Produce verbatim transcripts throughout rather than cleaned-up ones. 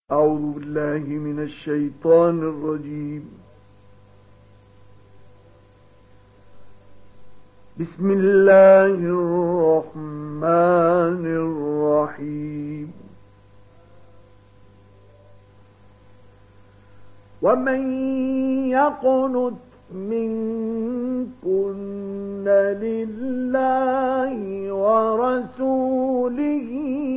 أعوذ بالله من الشيطان الرجيم. بسم الله الرحمن الرحيم. ومن يقنت منكن لله ورسوله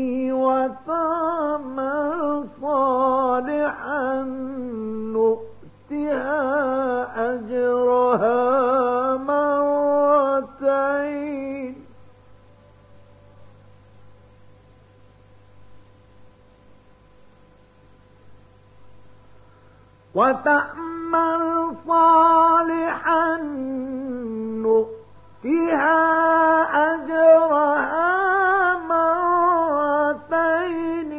وتعمل صالحا نؤتها أجرها مرتين وتعمل صالحا نؤتها أجرها مرتين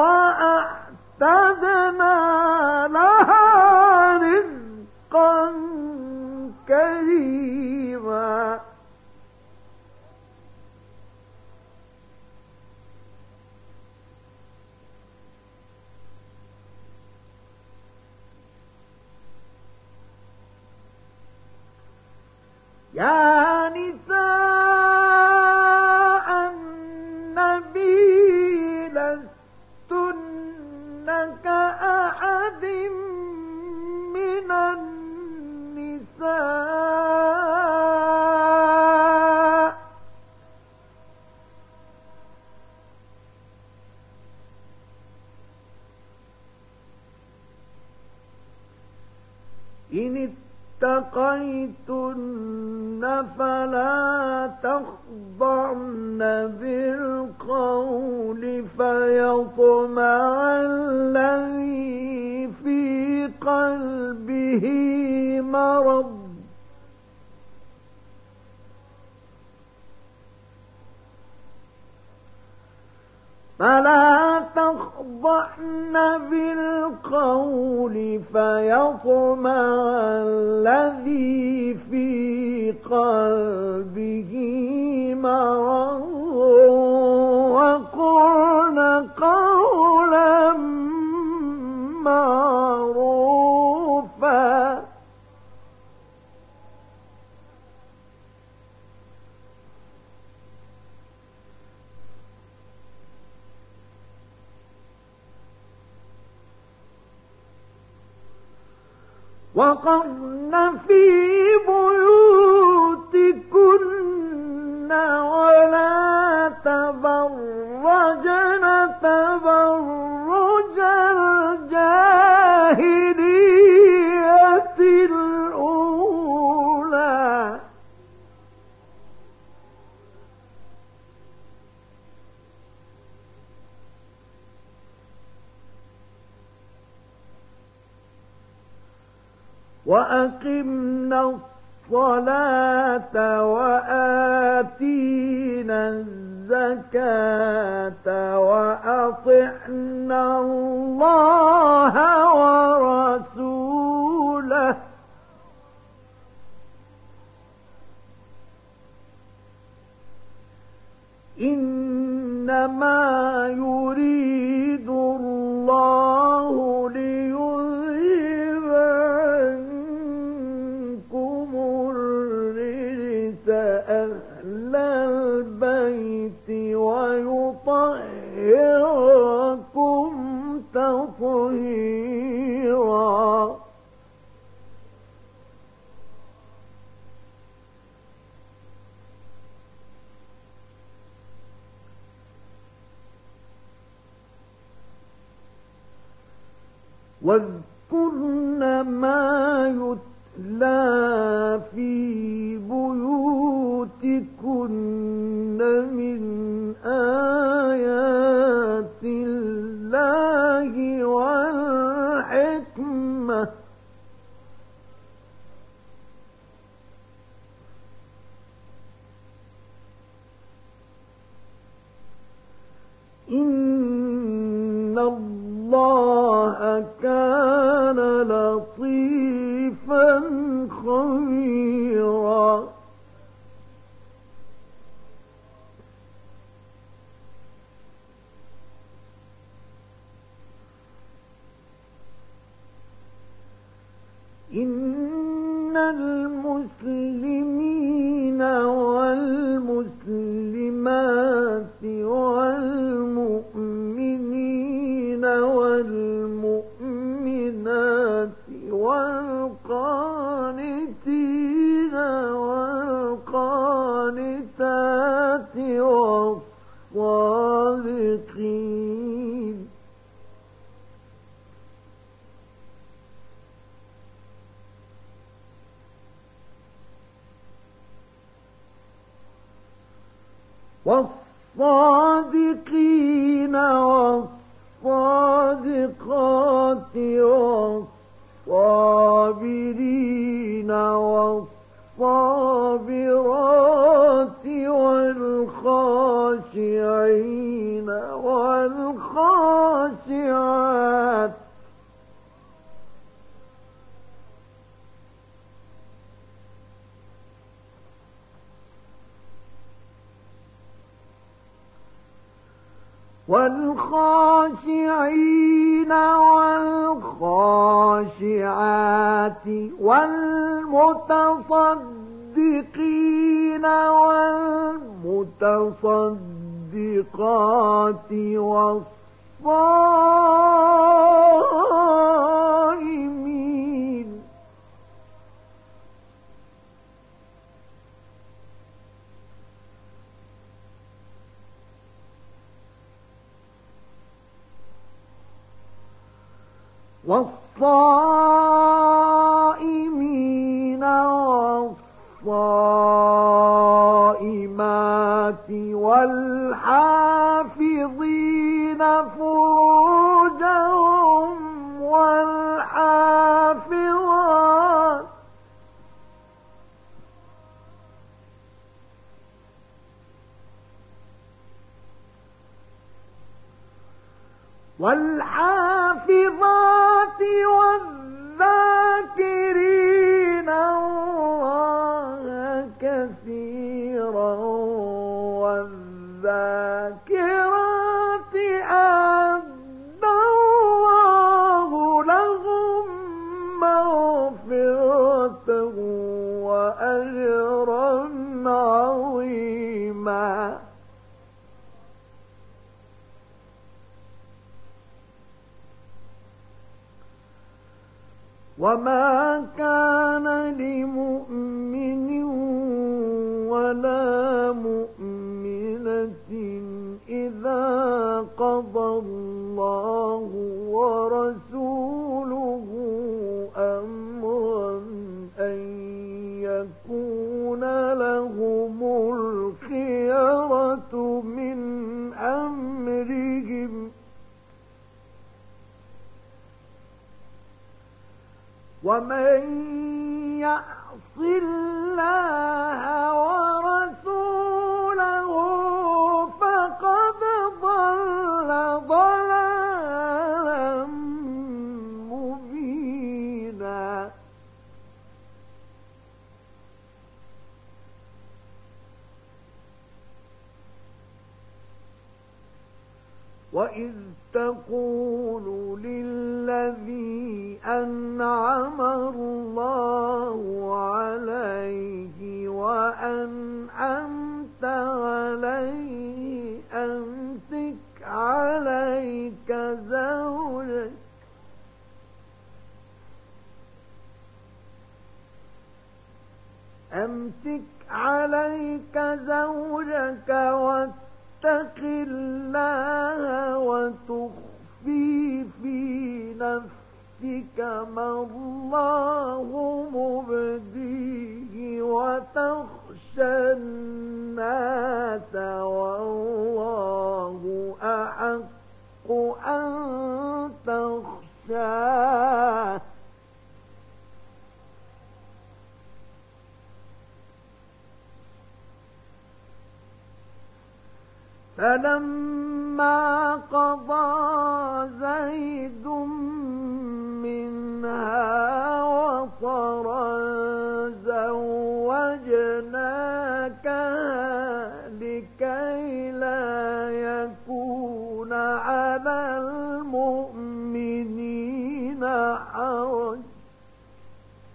وأعتدنا لها رزقا كريما. يا نساء النبي لستن كأحد من النساء إن اتقيتن فلا تخضعن بالقول فيطمع الذي في قلبه مرض فلا تخضعن بالقول فيطمع الذي في قلبه مرض وقلن قولا معروفا. وقرن في بيوتكن ولا تبرجن تبرج الجاهلية الأولى وأقمنا الصلاة وآتينا الزكاة وأطعنا الله ورسوله إنما يريد الله ليذهب عنكم الرجس أهل البيت ويطهركم تطهيرا. واذكرن ما يتلى في بيوتكن من آيات الله والحكمة إن الله كان لطيفا خبيرا. إن المسلمين والمسلمات والمؤمنين والمؤمنات والقانتين والقانتات والصادقين والصادقين والصادقات والصابرين والصابرات والخاشعين والخاشعات والخاشعين والخاشعات والمتصدقين والمتصدقات والصائمين والصائمين والصائمات والحافظين فروجهم والحافظات والحافظات والذاكرين الله كثيرا والذاكرات أعد الله لهم مغفرة وأجرا عظيما وما كان لمؤمن ولا مؤمنة إذا قضى الله ورسوله أمرا أن يكون لهم الخيرة من أمرهم ومن يعص الله ورسوله فقد ضل ضلالا مبينا وإذ تقول للذي أنعم الله عليه وأنعمت عليه أمسك عليك زوجك أمسك عليك زوجك واتق الله وتخفي في نفسك ما الله مبديه وتخشى الناس والله أحق أن تخشاه فلما قضى زيد منها وطرا زوجناكها لكي لا يكون على المؤمنين حرج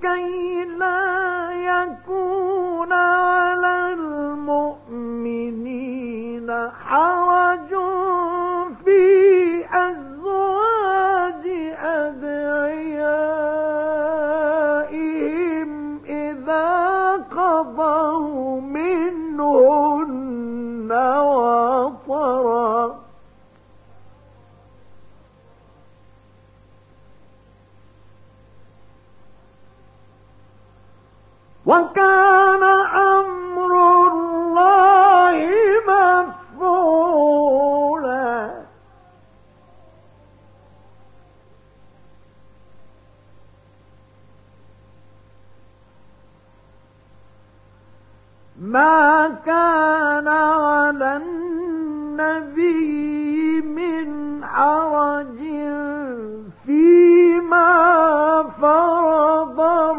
لكي لا يكون على المؤمنين حرج في أزواج أدعيائهم إذا قضوا منهن وطرا وكان أمر الله مفعولا ما كان على النبي من حرج فيما فرض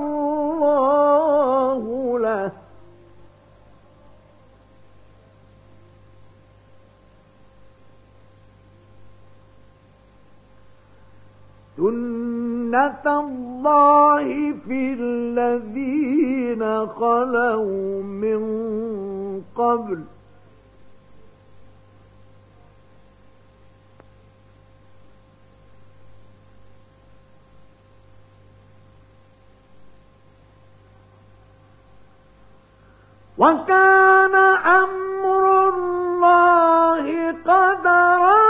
الله له سنة الله في الذين خلوا من قبل وكان أمر الله قدرا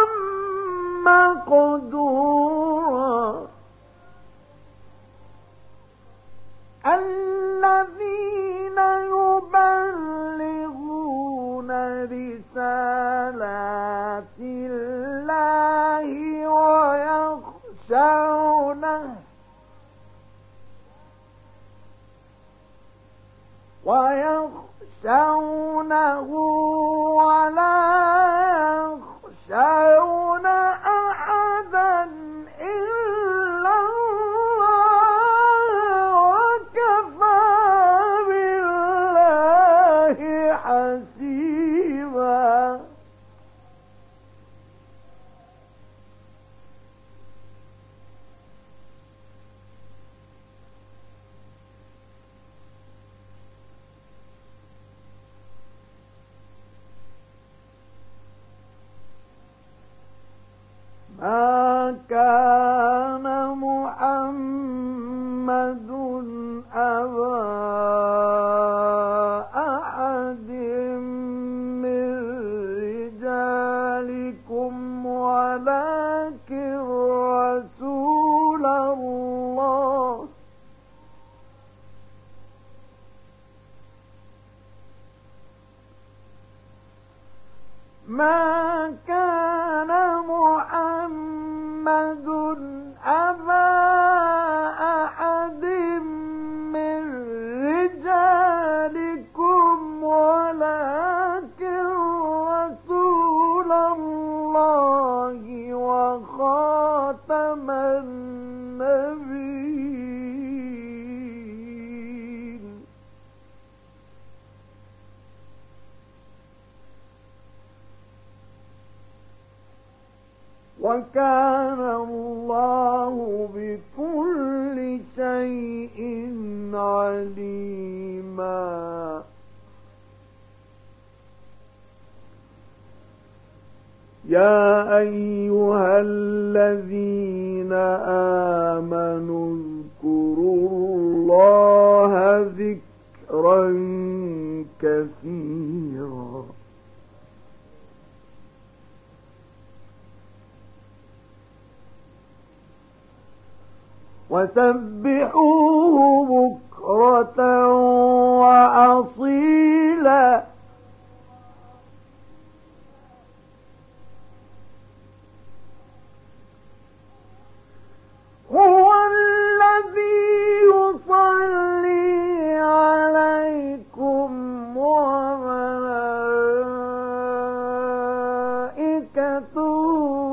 مقدورا الذين يبلغون رسالات الله ويخشونه ويخشونه ولا يخشون أحدا إلا الله وكفى بالله حسيبا ما كان محمد أبا أحد من رجالكم ولكن رسول الله ما كان محمد أبا أحد من رجالكم ولكن رسول الله وخاتم النبيين وكان الله بكل شيء عليما يا أيها الذين آمنوا اذكروا الله ذكرا كثيرا وسبحوه بكرة وأصيلا هو الذي يصلي عليكم وملائكته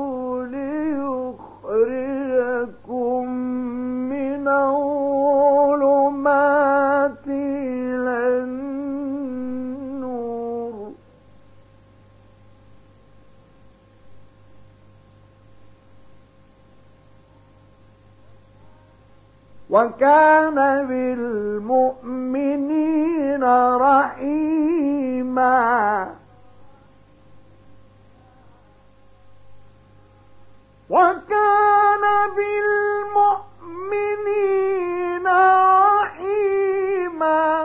ليخرجكم من الظلمات إلى النور وكان بالمؤمنين رحيما وكان بالمؤمنين رحيما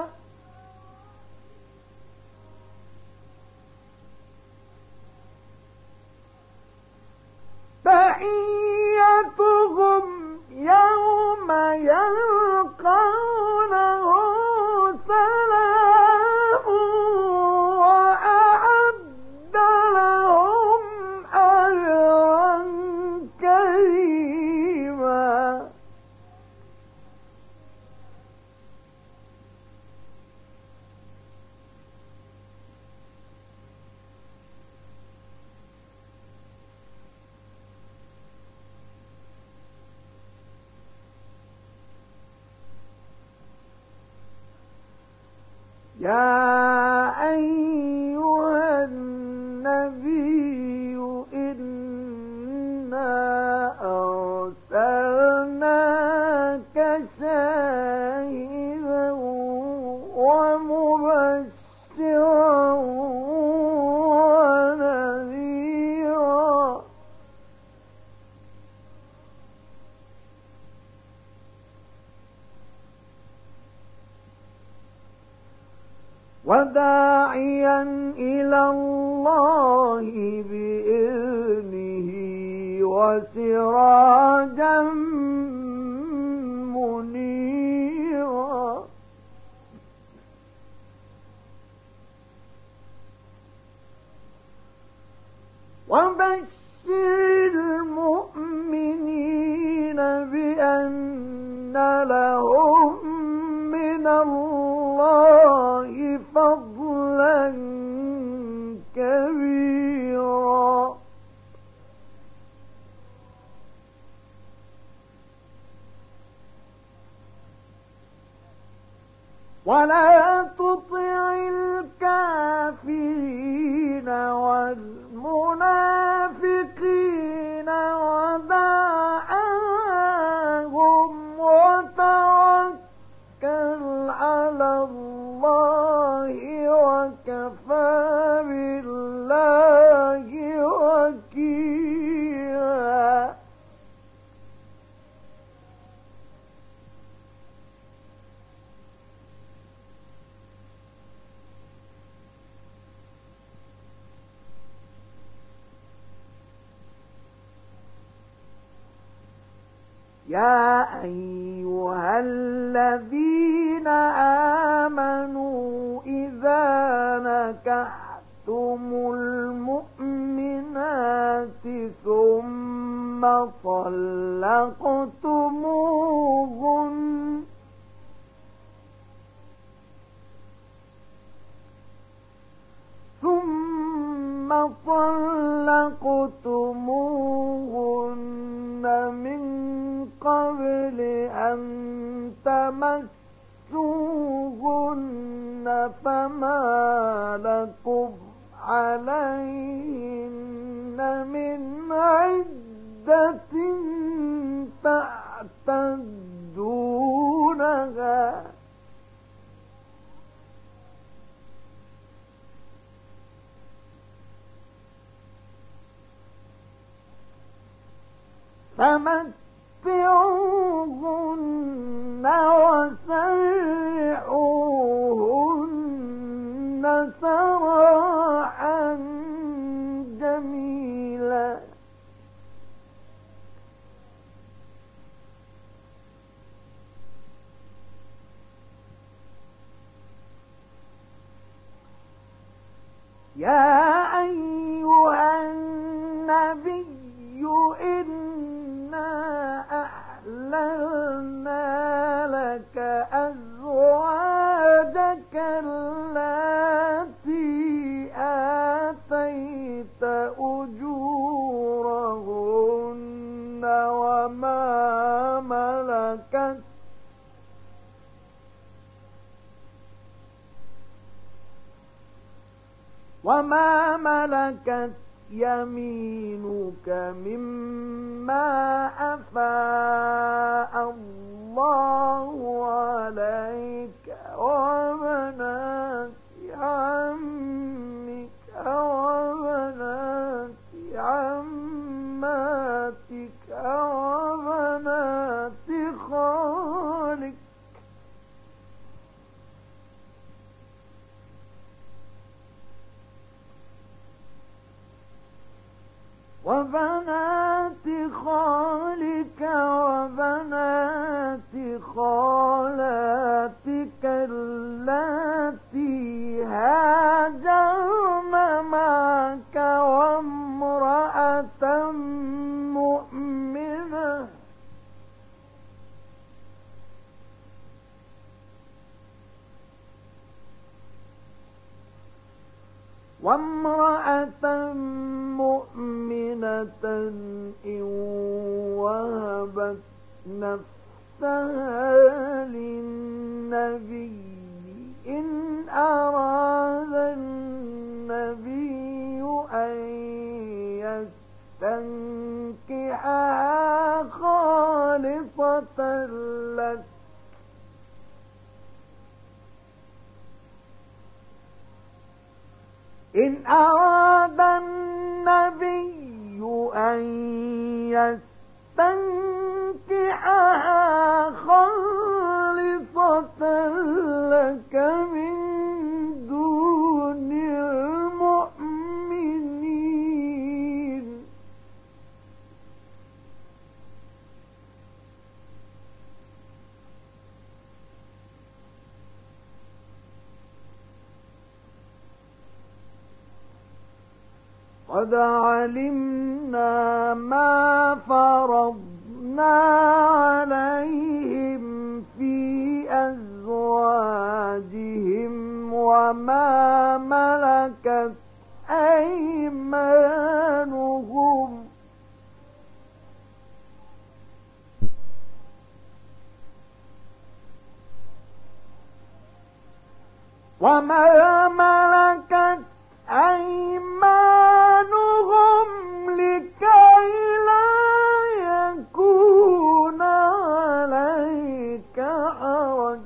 تحيتهم يوم يلقونه سلام وأعد لهم أجرا كريما يا أيها النبي إنا أرسلناك شاهدا ومبشرا ونذيرا وداعيا إلى الله بإذنه وسراجا منيرا وبشر المؤمنين بأن لهم من الله فضلا كبيرا ولا تطع الكافرين والمنافقين ودع عنهم وتوكل على الله وكفى بالله وكيلا يا أيها الذين آمنوا إذا نكحتم المؤمنات ثم طلقتموهن ثم طلقتموهن من قبل أن تمسوهن فما لكم عليهن من عدة تعتدونها فمتعوهن وسرحوهن سراحا جميلا يا أيها النبي إنا أحللنا لك أزواجك التي آتيت أجورهن وما ملكت وما ملكت يمينك مما أفاء الله الله عليك وبنات عمك وبنات عماتك وبنات خالك وبنات خالك وبنات خالاتك اللاتي هاجرن معك وامرأة مؤمنة وامرأة مؤمنة إن وهبت نفسها للنبي إن أراد النبي أن يستنكحها خالصة لك إن أراد النبي أن يستنكحها خالصة لك من دون المؤمنين قد علمنا ما فرضنا عليهم في أزواجهم وما ملكت أيمانهم وما ملكت أيمانهم لكي لا يكون عليك حرج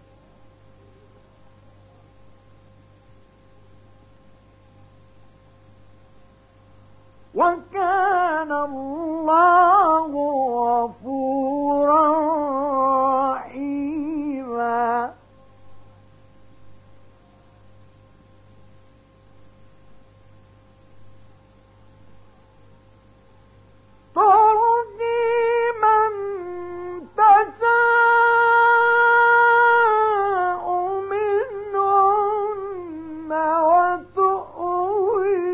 وكان الله غفورا رحيما ترجي من تشاء منهن وتؤوي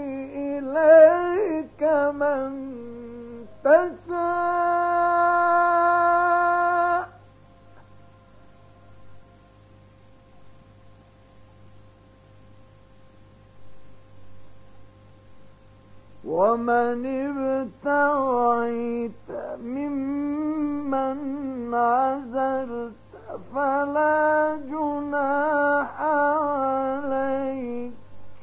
إليك من تشاء ومن ابتغيت ممن عزلت فلا جناح عليك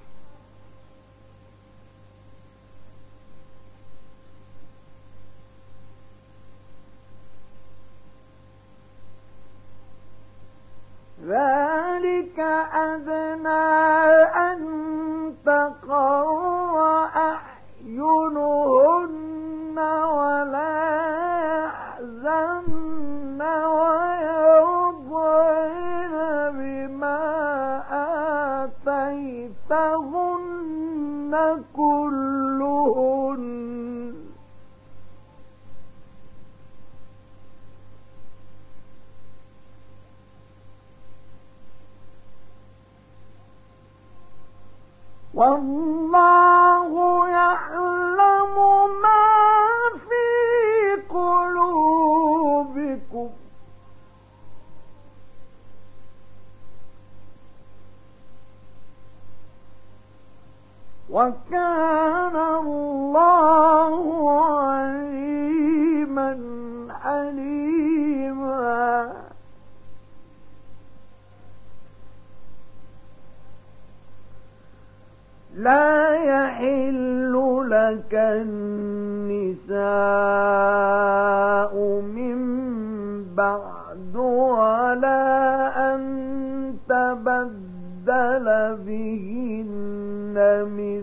ذلك أدنى أن تقر أعينهن ولا يحزن ويرضين بما آتيتهن كلهن والله يعلم ما في قلوبكم وكان الله عليما حليما لا يحل لك النساء من بعد ولا أن تبدل بهن من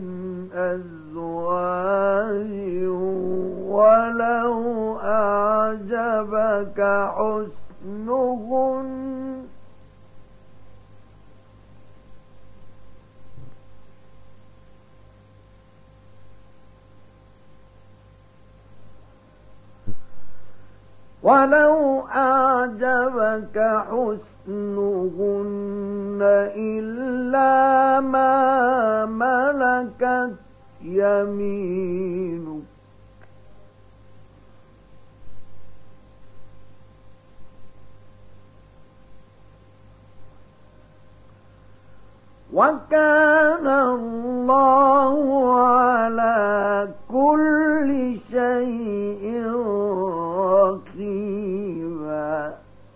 أزواج ولو أعجبك حسنهن ولو أعجبك حسنهن إلا ما ملكت يمينك وكان الله على كل شيء رقيبا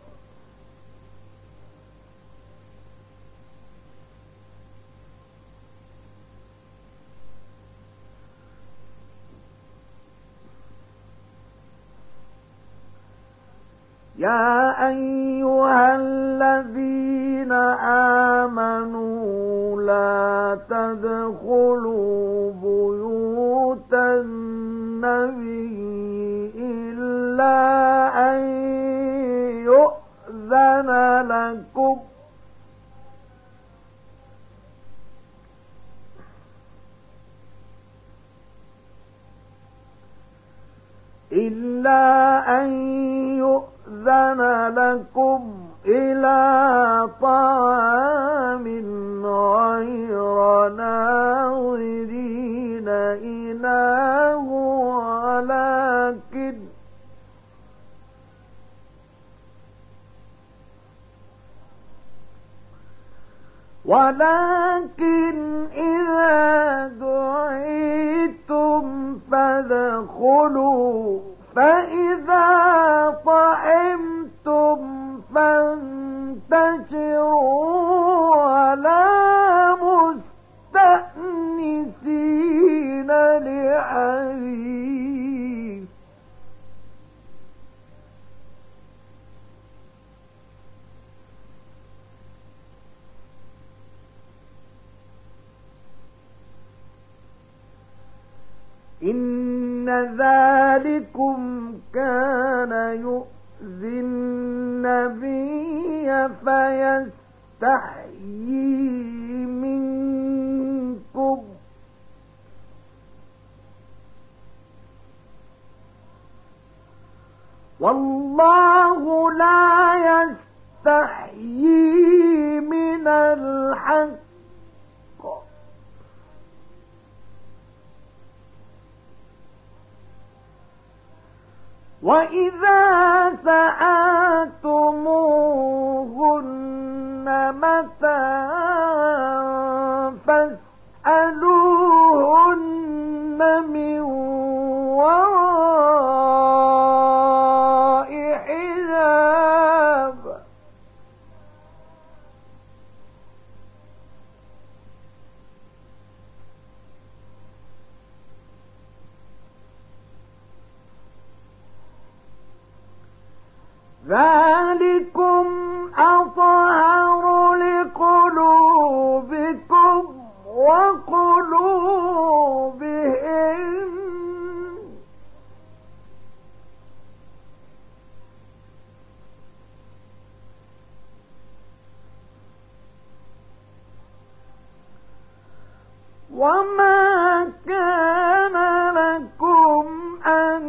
يا أيها الذين آمنوا لا تدخلوا بيوت النبي إلا أن يؤذن لكم إلا أن يؤذن لكم إلى طعام غير ناظرين إناه ولكن ولكن إذا دعيتم فادخلوا فإذا طعمتم فانتشروا ولا مستأنسين لحديث إن ذلكم كان يؤذي النبي فيستحيي منكم والله لا يستحيي من الحق وإذا سألتموهن متاعا فاسألوهن من وراء حجاب ذلكم أطهر لقلوبكم وقلوبهم وما كان لكم أن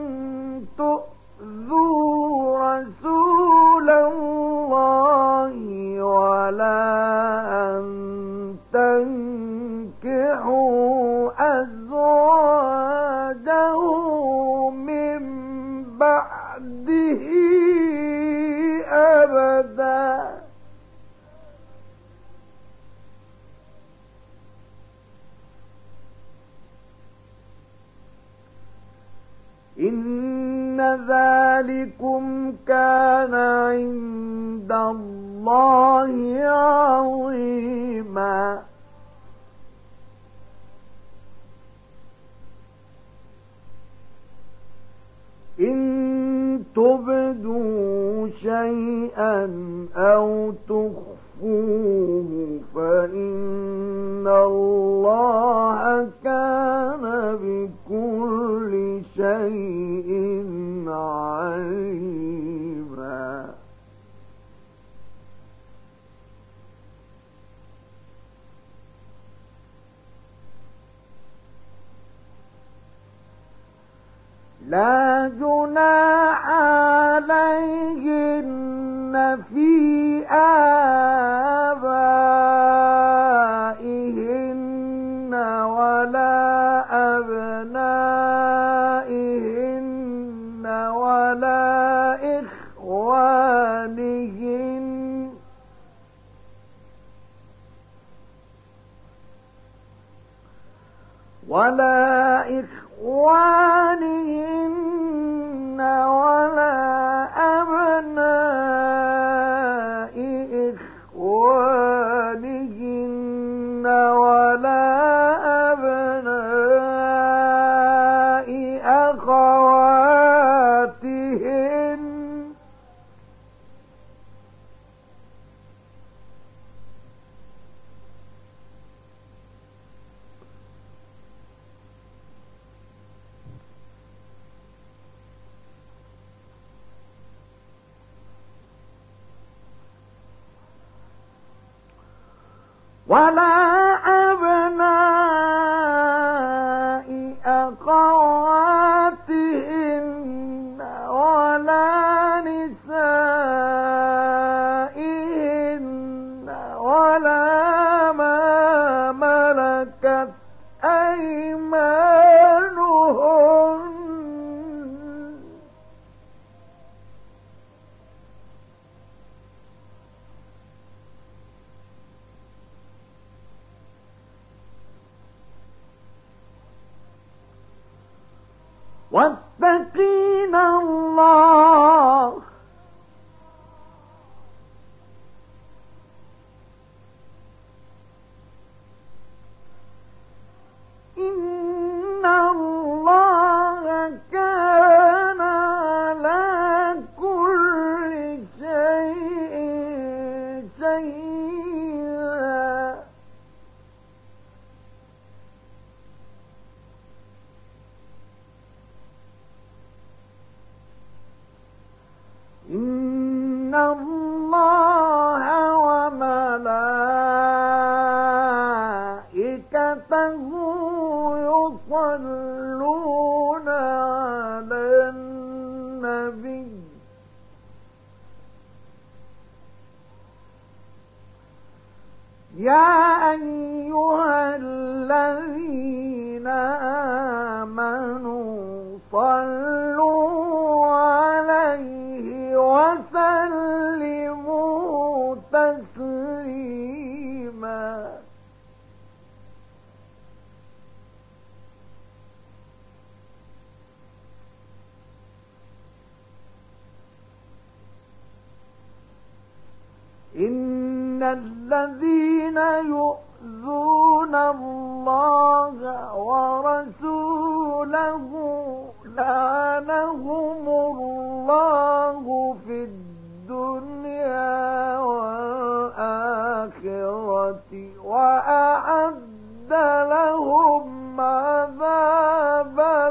تؤذوا رسول الله ولا أن تنكحوا أزواجه من بعده أبدا إن ذلكم كان عند الله عظيما إن تبدوا شيئا أو تخفوه فإن الله كان بكل شيء عليما. لا جناح عليهن في آبائهن ولا أبنائهن ولا إخوانهن ولا إخوانهن ولا أبناء إخوانهن ولا أبناء أخواتهن ولا أبناء أخواتهن ولا نسائهن ولا ما ملكت أيمانهن واتقين الله إن الله كان على كل شيء شهيدا. إن الله وملائكته يصلون على النبي يا أيها الذين آمنوا صلوا عليه وسلموا تسليما. إن الذين يؤذون الله ورسوله لعنهم الله في الدنيا والآخرة وأعد لهم عذابا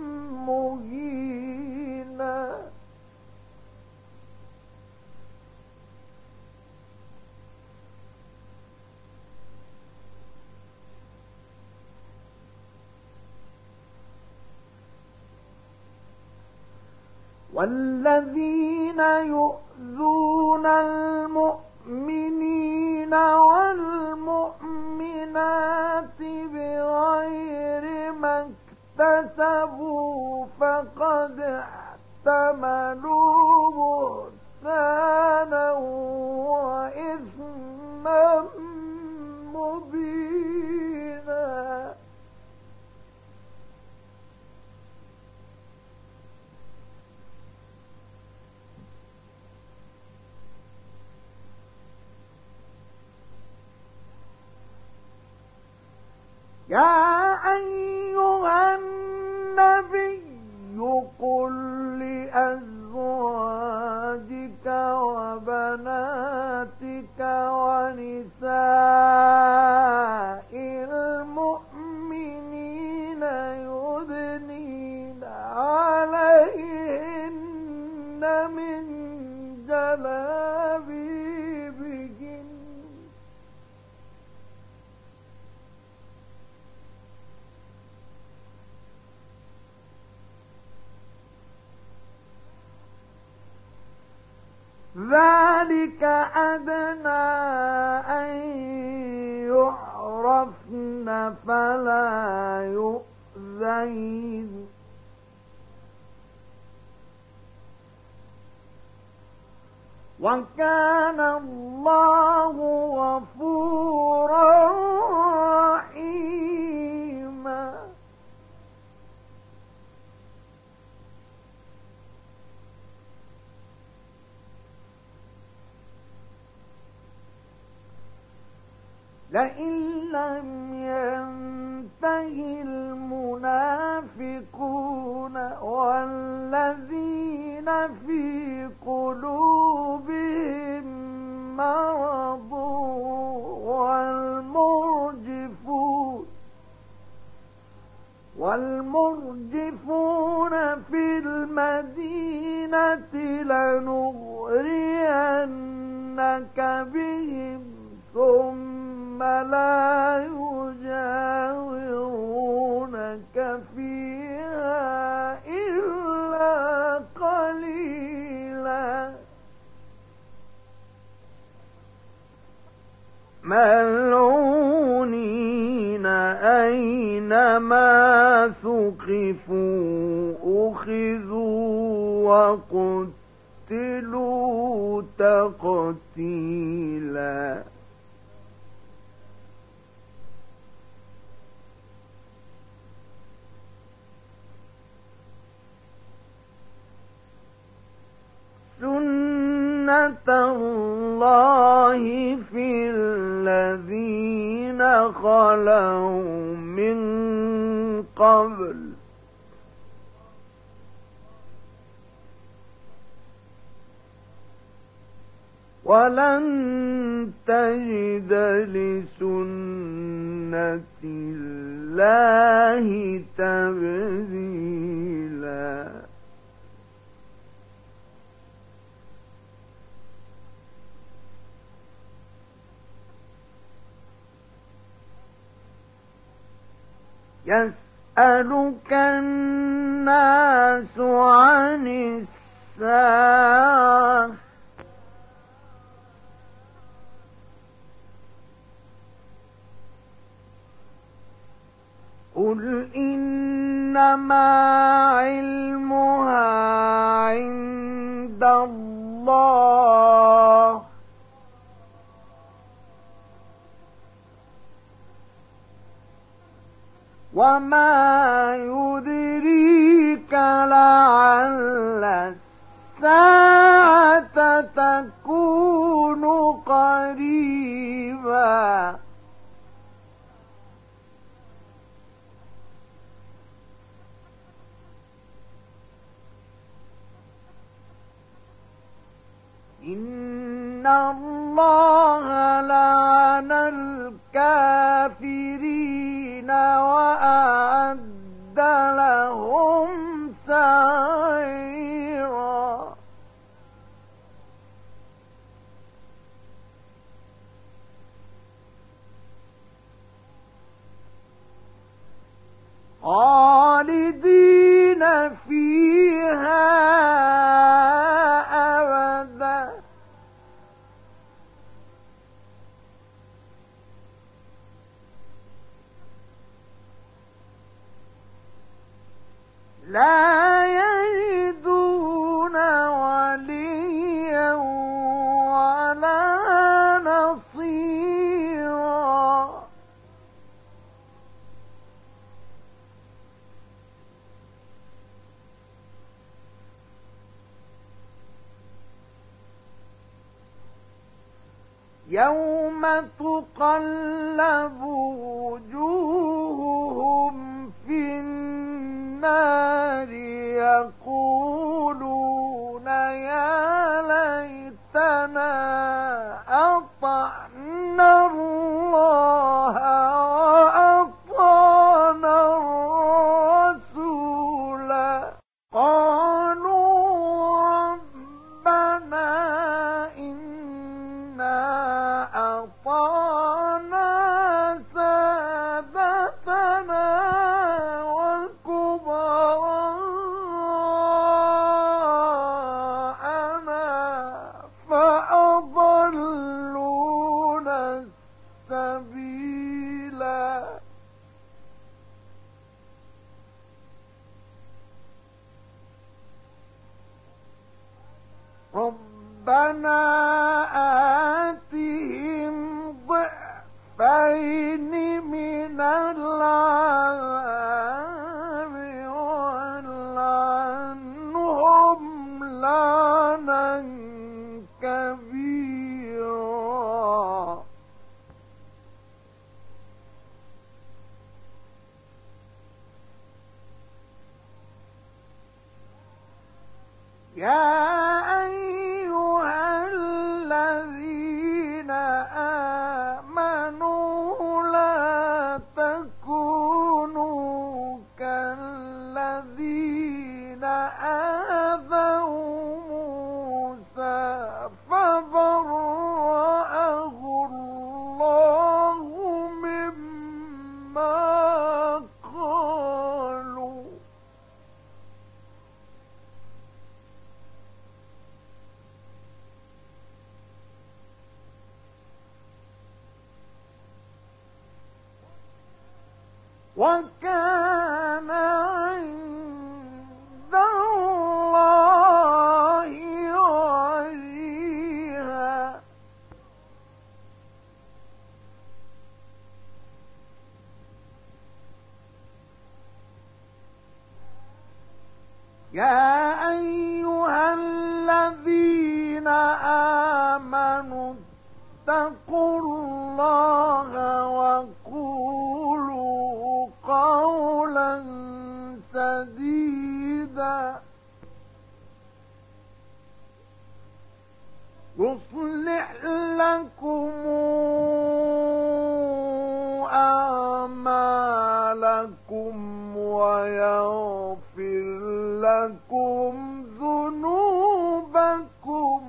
مهينا. والذين يؤذون المؤمنين والمؤمنات بغير ما اكتسبوا فقد احتملوا بهتانا وإثما مبينا. يا أيها النبي قل لأزواجك ذلك أدنى أن يعرفن فلا يؤذين وكان الله غفورا رحيما. لئن لم ينته المنافقون والذين في قلوبهم مرض والمرجفون والمرجفون في المدينة لنغرينك بهم ثم لا يجاورونك فيها إلا قليلا ملعونين أينما ثقفوا أخذوا وقتلوا تقتيلا. سنة الله في الذين خلوا من قبل ولن تجد لسنة الله تبديلا. يسألك الناس عن الساعة قل إنما علمها عند الله وما يدريك لعل الساعة تكون قريبا. إن الله لعن الكافرين وأعد لهم سعيرا. خالدين فيها أبدا لا يجدون وليا ولا نصيرا. يوم تقلب وجوههم في النار يقولون يا ليتنا أطعنا الله وأطعنا الرسول قالوا ربنا إنا أطعنا سادتنا والكبراء ربنا آتهم ضعفين من العذاب والعنهم لعنا كبيرا. يا أيها الذين آمنوا لا تكونوا كالذين آذوا موسى فبرأه الله مما قالوا وكان عند الله وجيها. يا أيها الذين آمنوا اتقوا الله وقولوا قولا سديدا يصلح لكم أعمالكم ويغفر لكم ذنوبكم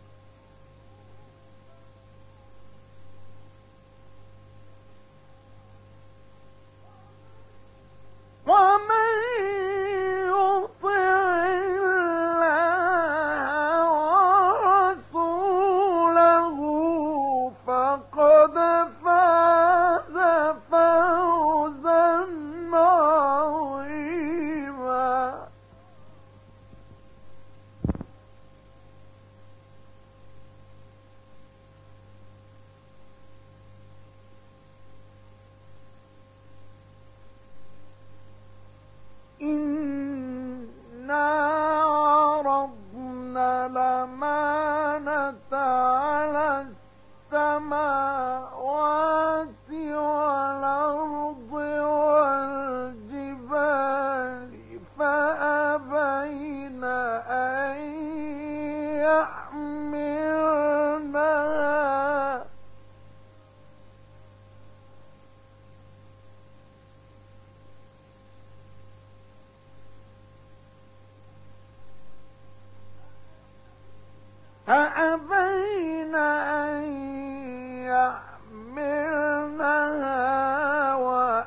ومن يطع الله ورسوله فقد فاز فوزا عظيما. إنا عرضنا الأمانة على السماوات والأرض والجبال فأبين أن يحملنها فأبين أن يحملنها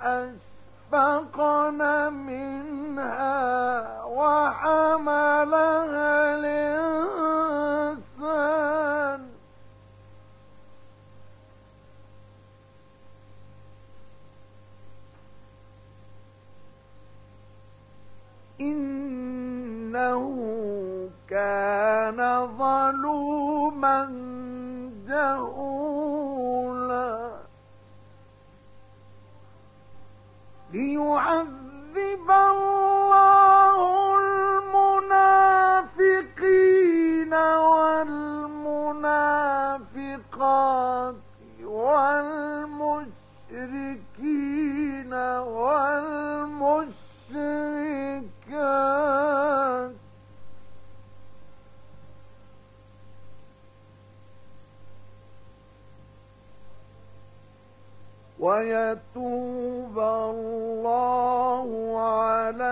وأشفقن منها وحملها الإنسان إنه كان ظلوما جهولا. ليعذب الله المنافقين والمنافقات والمشركين والمشركات ويتوب الله على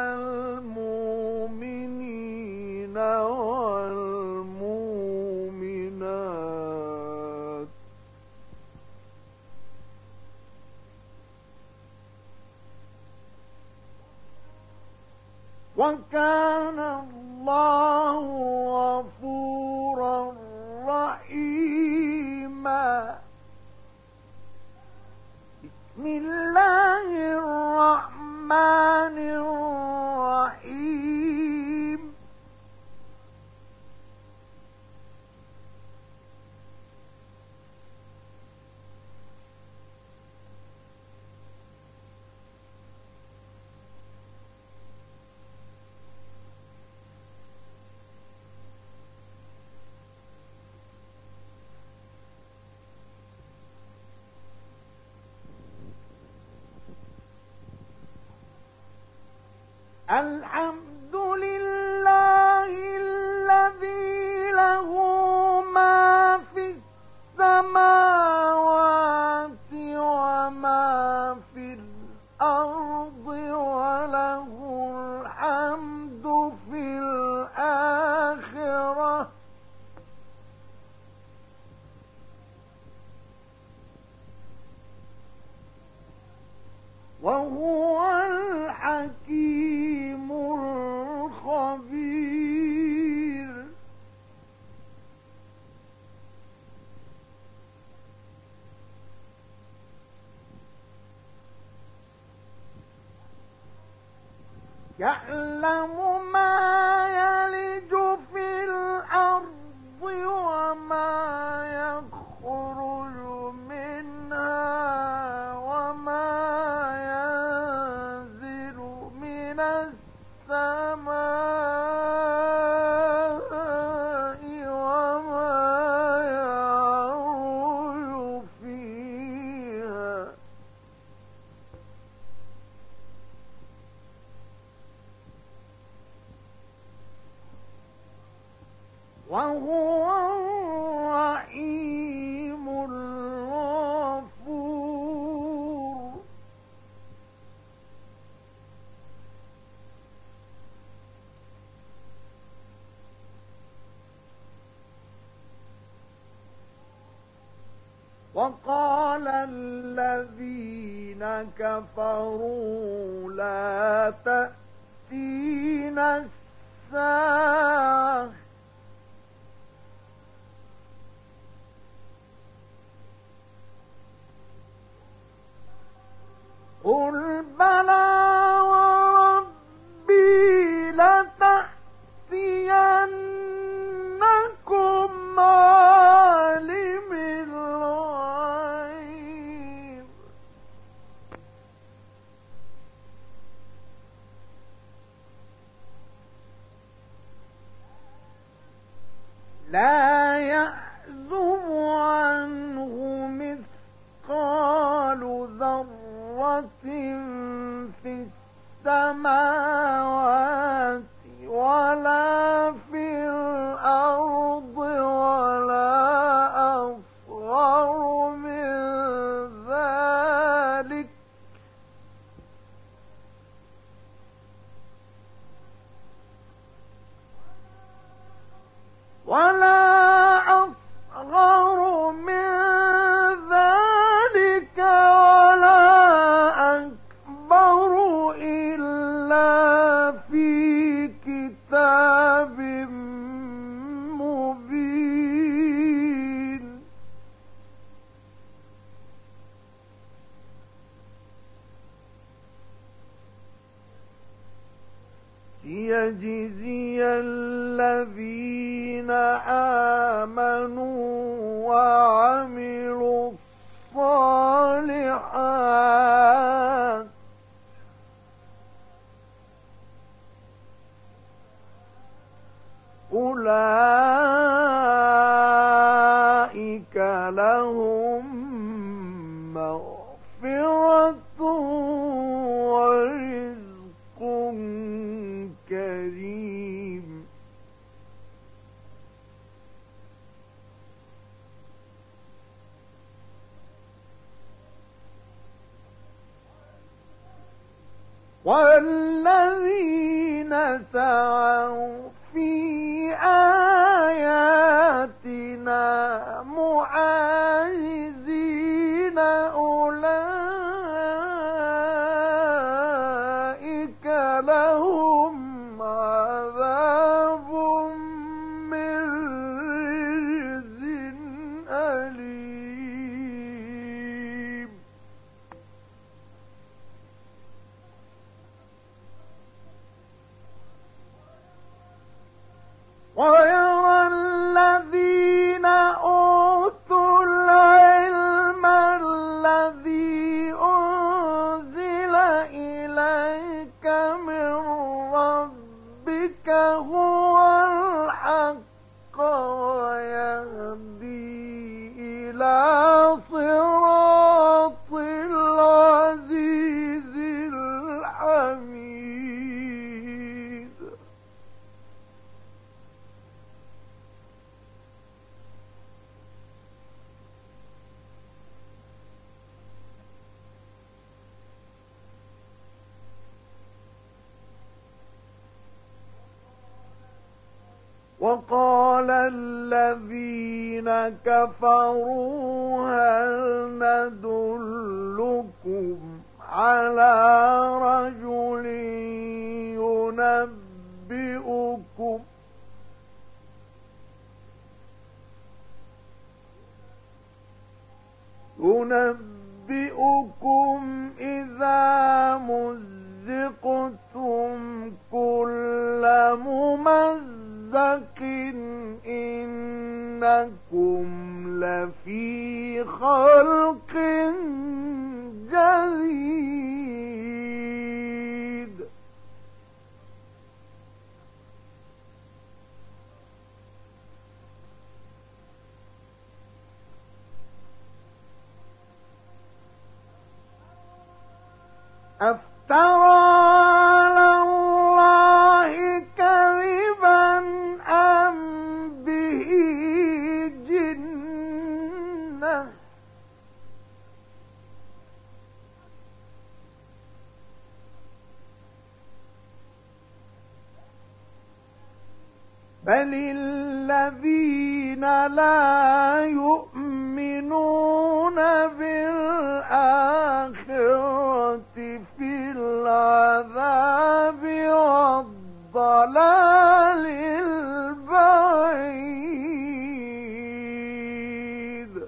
المؤمنين والمؤمنات وكان الله غفورا رحيما. بسم الله الرحمن الرحيم. الحمد لله الذي له ما في السماوات وما في الأرض وله الحمد في الآخرة وهو الحكيم الخبير. يعلم ما يلج في الأرض وما يخرج منها وما ينزل من السماء وما يعرج فيها وهو الرحيم الغفور. وقال الذين كفروا لا تأتينا الساعة قل بلى وربي لتأتينكم عالم الغيب لا يعزب عنه مثقال ذرة في السماوات ولا في الأرض ولا أصغر من ذلك ولا أصغر من ذلك ولا أكبر إلا في كتاب مبين. ليجزي الذين آمنوا وعملوا الصالحات أولئك لهم مغفرة ورزق كريم. والذين سعوا في آياتنا معاجزين أولئك لهم عذاب من رجز أليم. ويرى الذين أوتوا العلم الذي أنزل إليك من ربك هو الحق ويهدي إلى صراط العزيز الحميد. وقال الذين كفروا هل ندلكم على رجل ينبئكم ينبئكم إذا مزقتم كل ممزق إنكم لفي خلق جديد. أفترى على الله كذبا أم به جنة بل الذين لا يؤمنون بالآخرة في العذاب والضلال البعيد.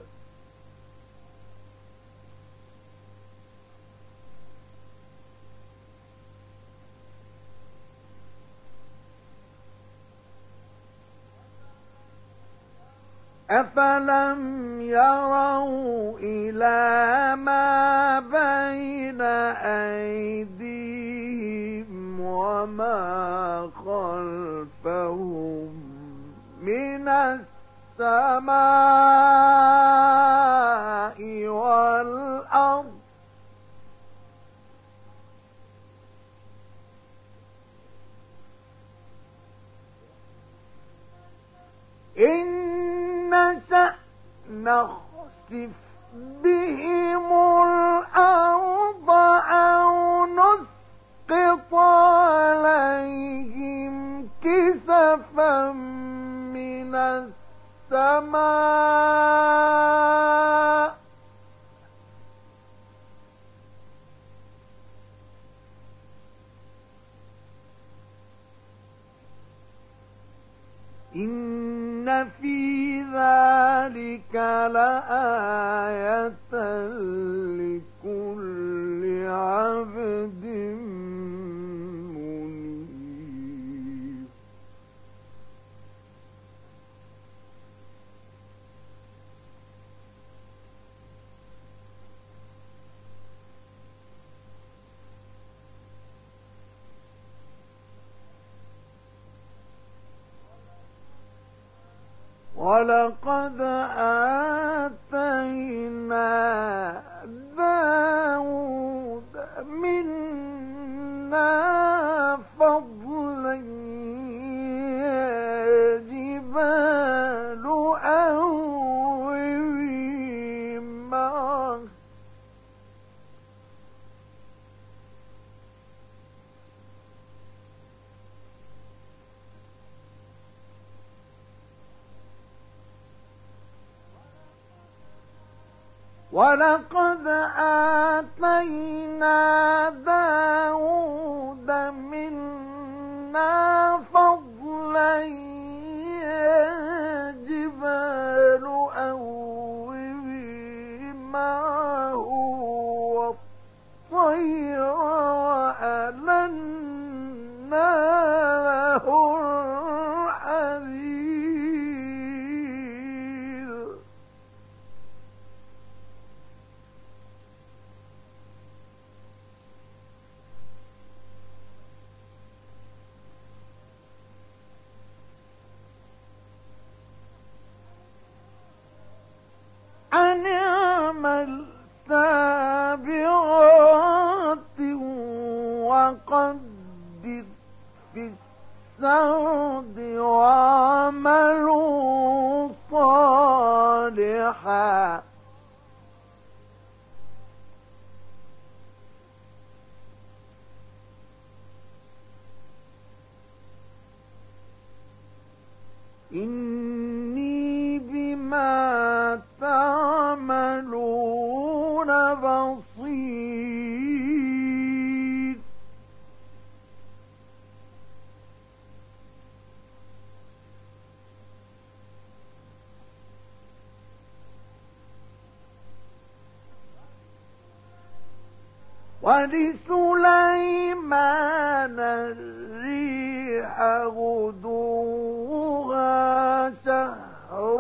أفلم يروا إلى ما بين أيديهم وما خلفهم من السماء والأرض إن نشأ نخسف بهم الأرض أو نسقط عليهم كسفا من السماء إن في ذلك لآية لكل عبد منيب. ولقد آتينا داود منا فضلا يا جبال أوبي معه ولقد آتينا داود منا فضلا يا جبال أوبي معه والطير وألنا له الحديد أن اعمل سابغات وقدر في السرد وعملوا صالحا ولسليمان الريح غدوها شهر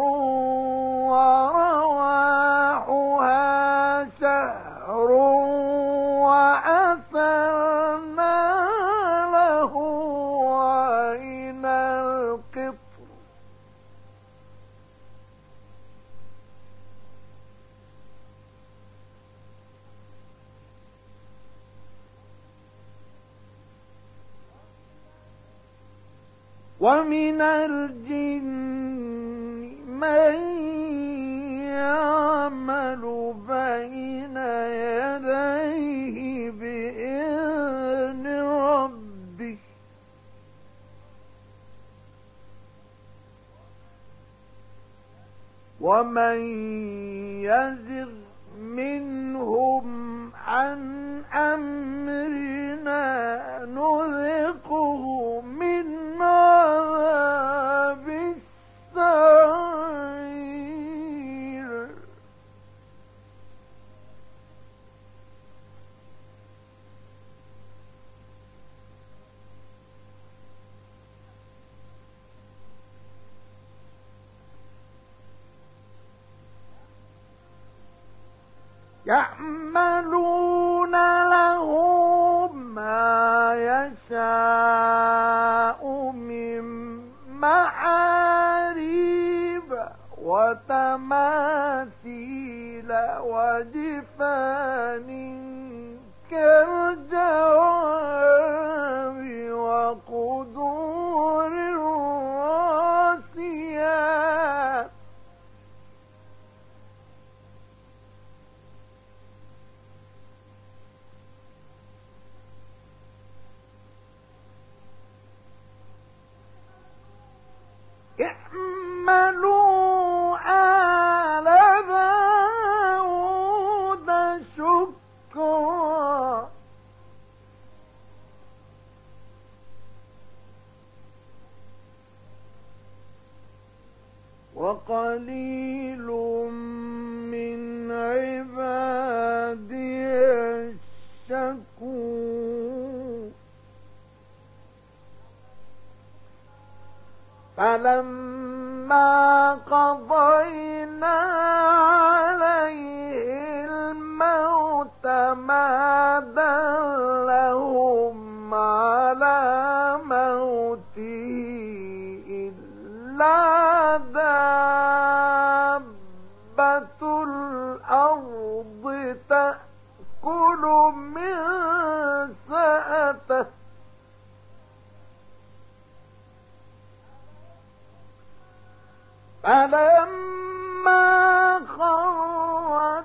ورواحها شهر وأسرنا له عين القطر ومن الجن من يعمل بين يديه بإذن ربه ومن يزغ منهم عن أمرنا نذقه من عذاب السعير يعملون له ما يشاء من محاريب وتماثيل وجفان كالجواب وقدور الراسيات اعملوا آل داود شكرا وقليل من عبادي الشكور فلما قضينا عليه الموت ما دلهم على موته إلا دابة الأرض تأكل من سأته فلما خر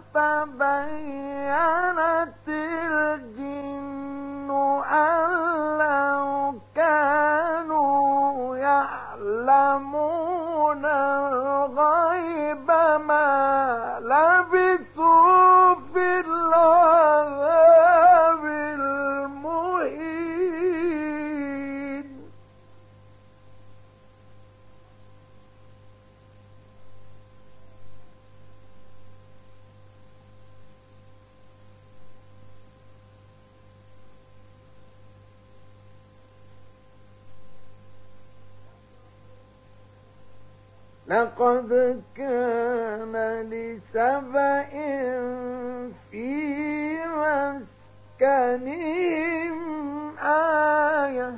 تبينت الجن أن لو كانوا يعلمون الغيب ما لبثوا في العذاب المهين لقد كان لسبإ في مسكنهم آية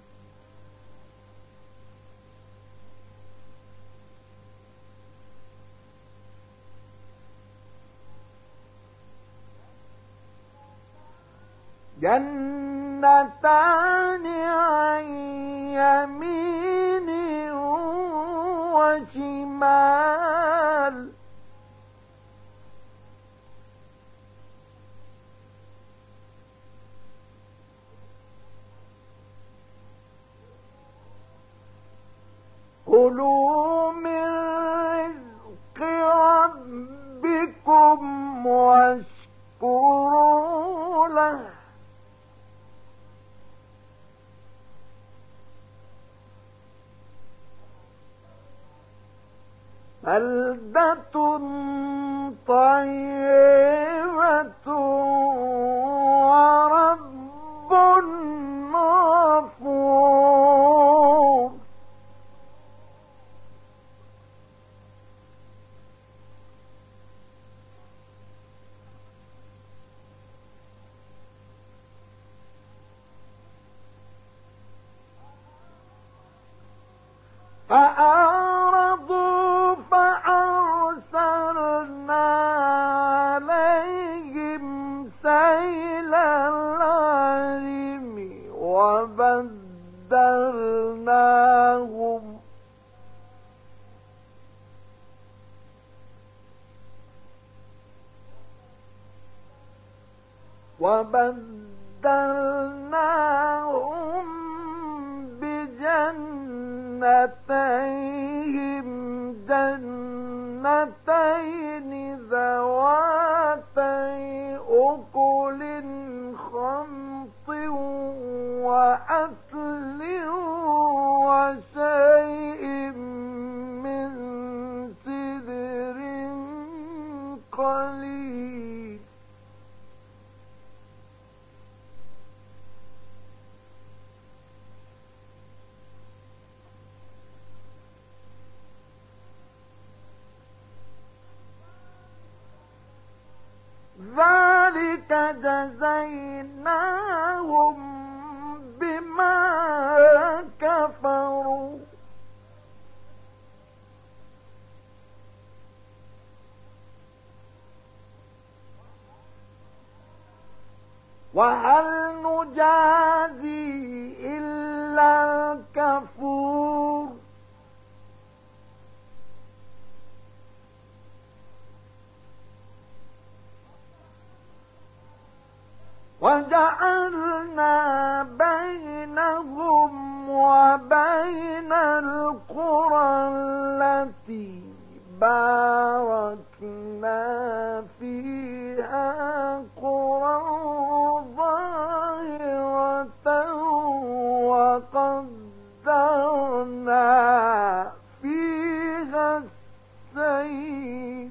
جنتان عن يمين وشمال كلوا من رزق ربكم واشكروا له بلدة طيبة فأعرضوا فأرسلنا عليهم سيل العرم وبدلناهم وبدلناهم بجنتيهم جنتين ذواتي أكل خمط وعسل وشيء من سدر قليل ذلك جزيناهم بما كفروا وهل نجازي إلا الكفور وجعلنا بينهم وبين القرى التي باركنا فيها قرى ظاهرة وقدرنا فيها السير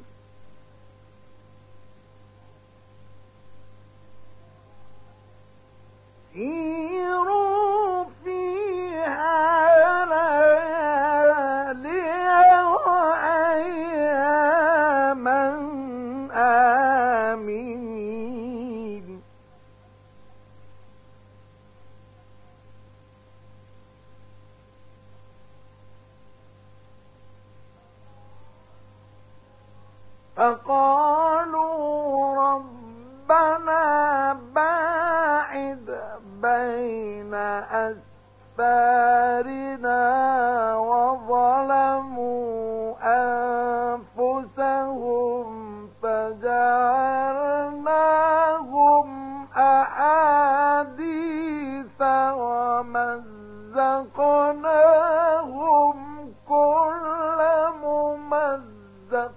سيروا فيها ليالي وأياما آمنين فقالوا ربنا باعد بين أسفارنا وظلموا أنفسهم فجعلناهم أحاديث ومزقناهم كل ممزق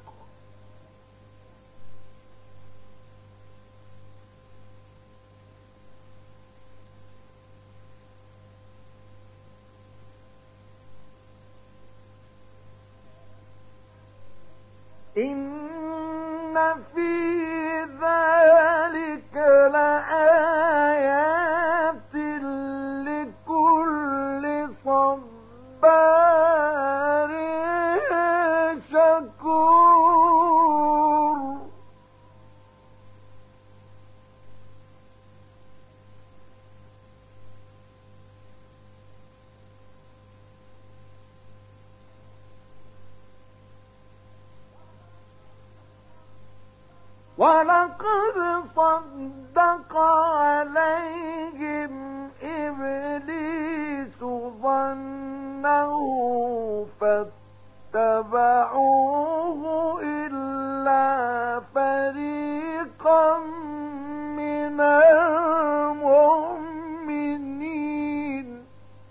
إن في ذلك لآيات لكل صبار شكور ولقد صدق عليهم إبليس ظنه فاتبعوه إلا فريقا من المؤمنين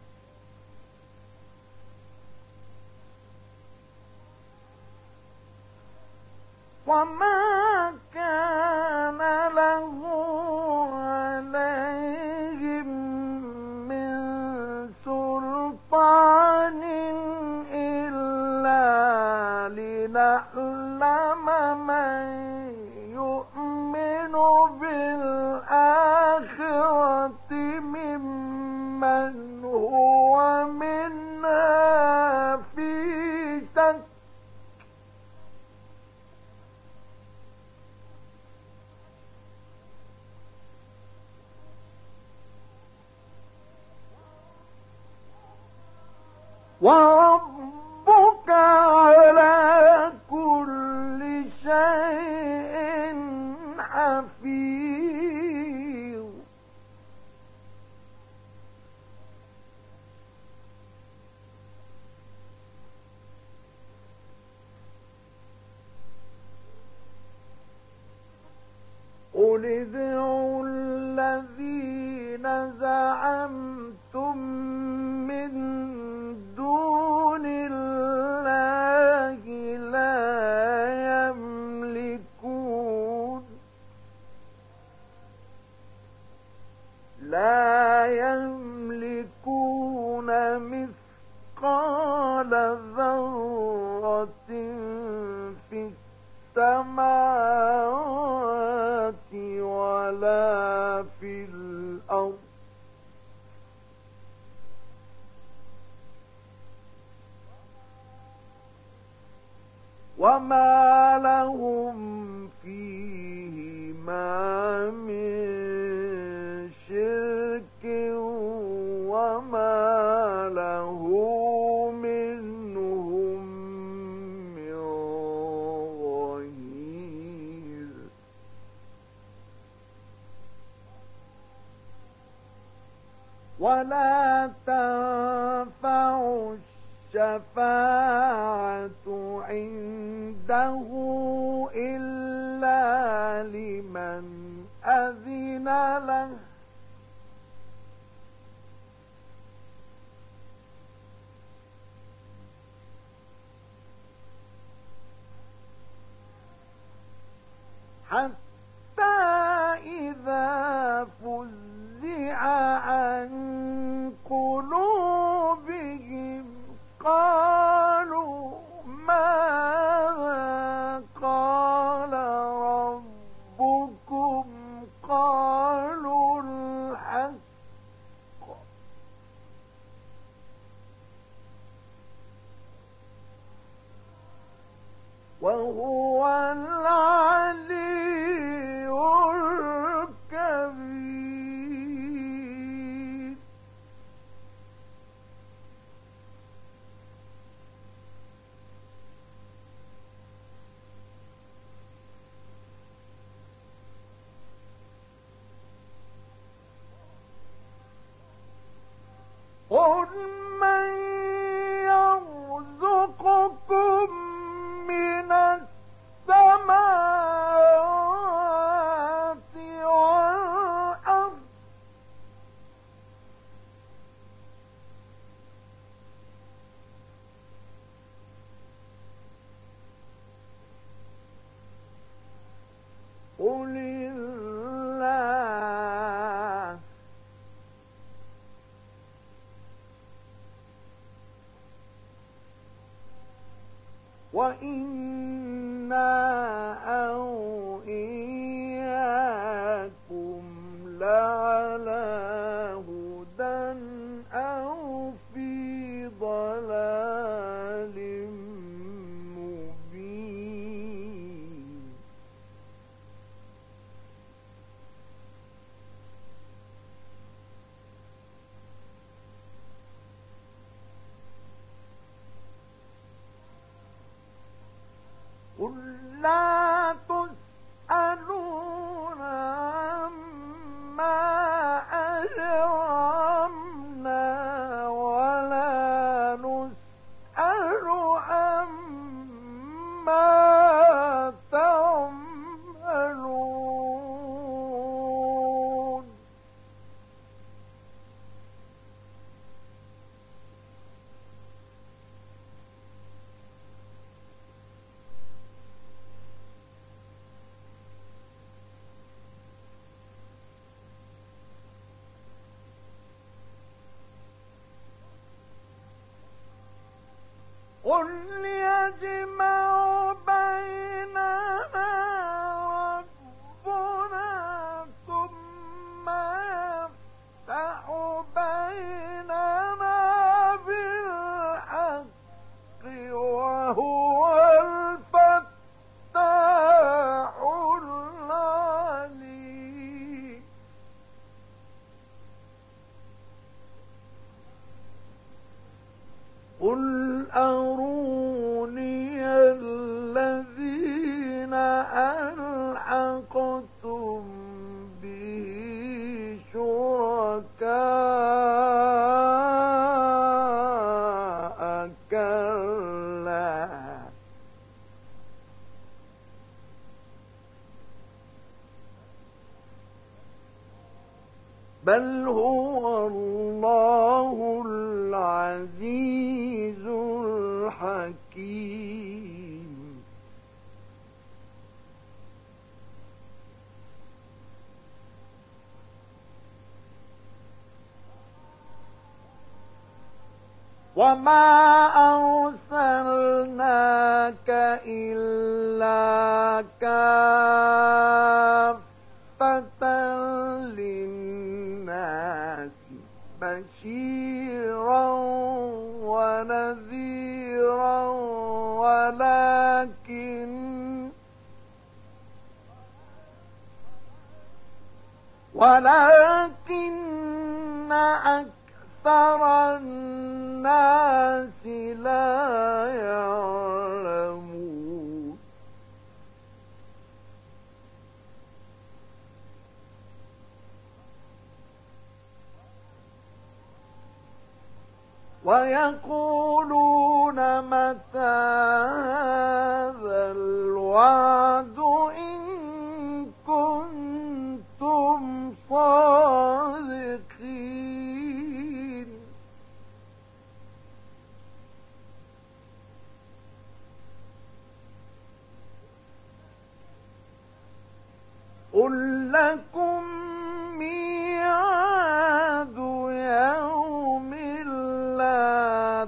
وما كان له عليهم من سلطان إلا لنعلم من يؤمن بالآخرة ممن هو منها في شك وربك قل ادعوا الذين زعمتم من دون الله لا يملكون لا يملكون مثقال ذرة في السماوات ولا في الأرض وما لهم فيهما من شرك وما له منهم من ظهير ولا تنفع الشفاعة عنده إلا لمن أذن له حتى إذا فزع عن قلوبهم قالوا ماذا قال ربكم قالوا الحق وهو العلي الكبير قل من يرزقكم من السماوات والأرض قل الله وإنا أو إياكم لعلى هدى أو في ضلال مبين قل لا تسألون عما أجرمنا ولا نسأل عما تعملون قل يجمع بيننا ربنا ثم يفتح بيننا بالحق وهو الفتاح العليم قل أروني الذين ألحقتم به شركاء كلا بل هو الله العزيز الحكيم. وما أرسلناك إلا كافة للناس بشيرا ونذيرا ولكن ولكن أكثر الناس لا يعلمون. ويقولون متى هذا الوعد إن كنتم صادقين. قل لكم ميعاد يوم لا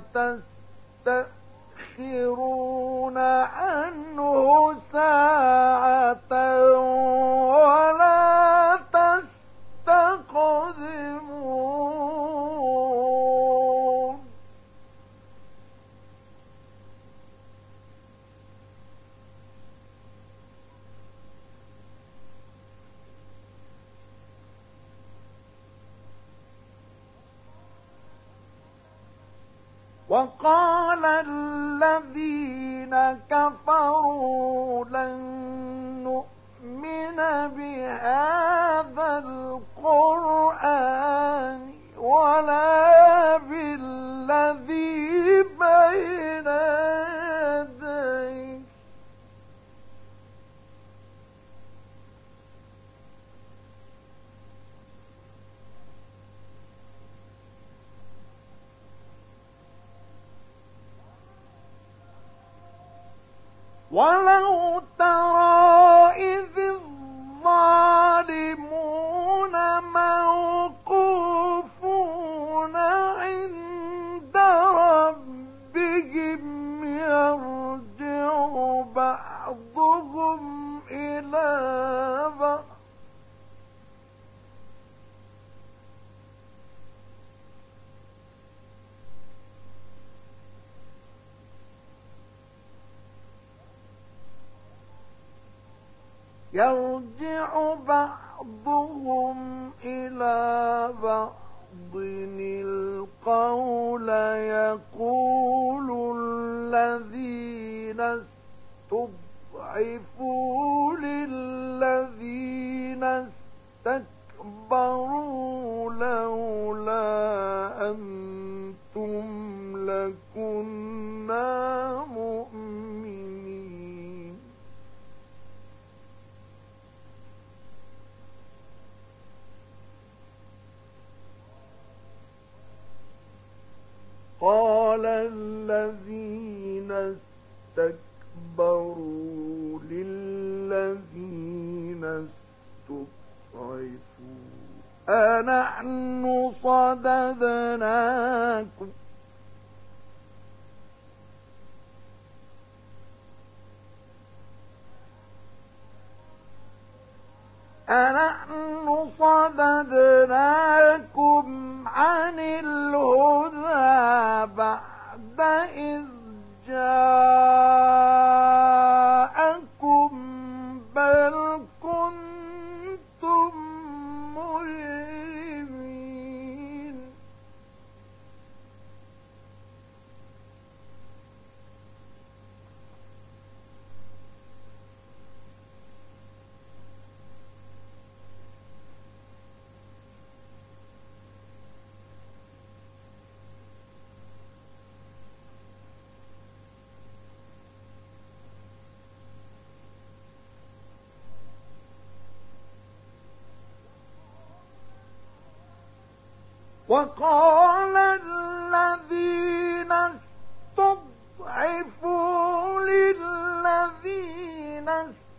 تستأخرون عنه ساعة ولا تستقدمون. وقال الذين كفروا لن نؤمن بهذا القرآن ولا بالذي بين يديه ولو ترى إذ الظالمون موقوفون عند ربهم يرجع بعضهم إلى بعض يرجع بعضهم إلى بعض القول يقول الذين استضعفوا للذين استكبروا لولا أنتم لكنا مؤمنين. قال الذين استكبروا للذين استضعفوا أنحن صددناكم أنحن صددناكم عن الهدى بعد إذ جاءكم بل كنتم مجرمين. وقال الذين استضعفوا للذين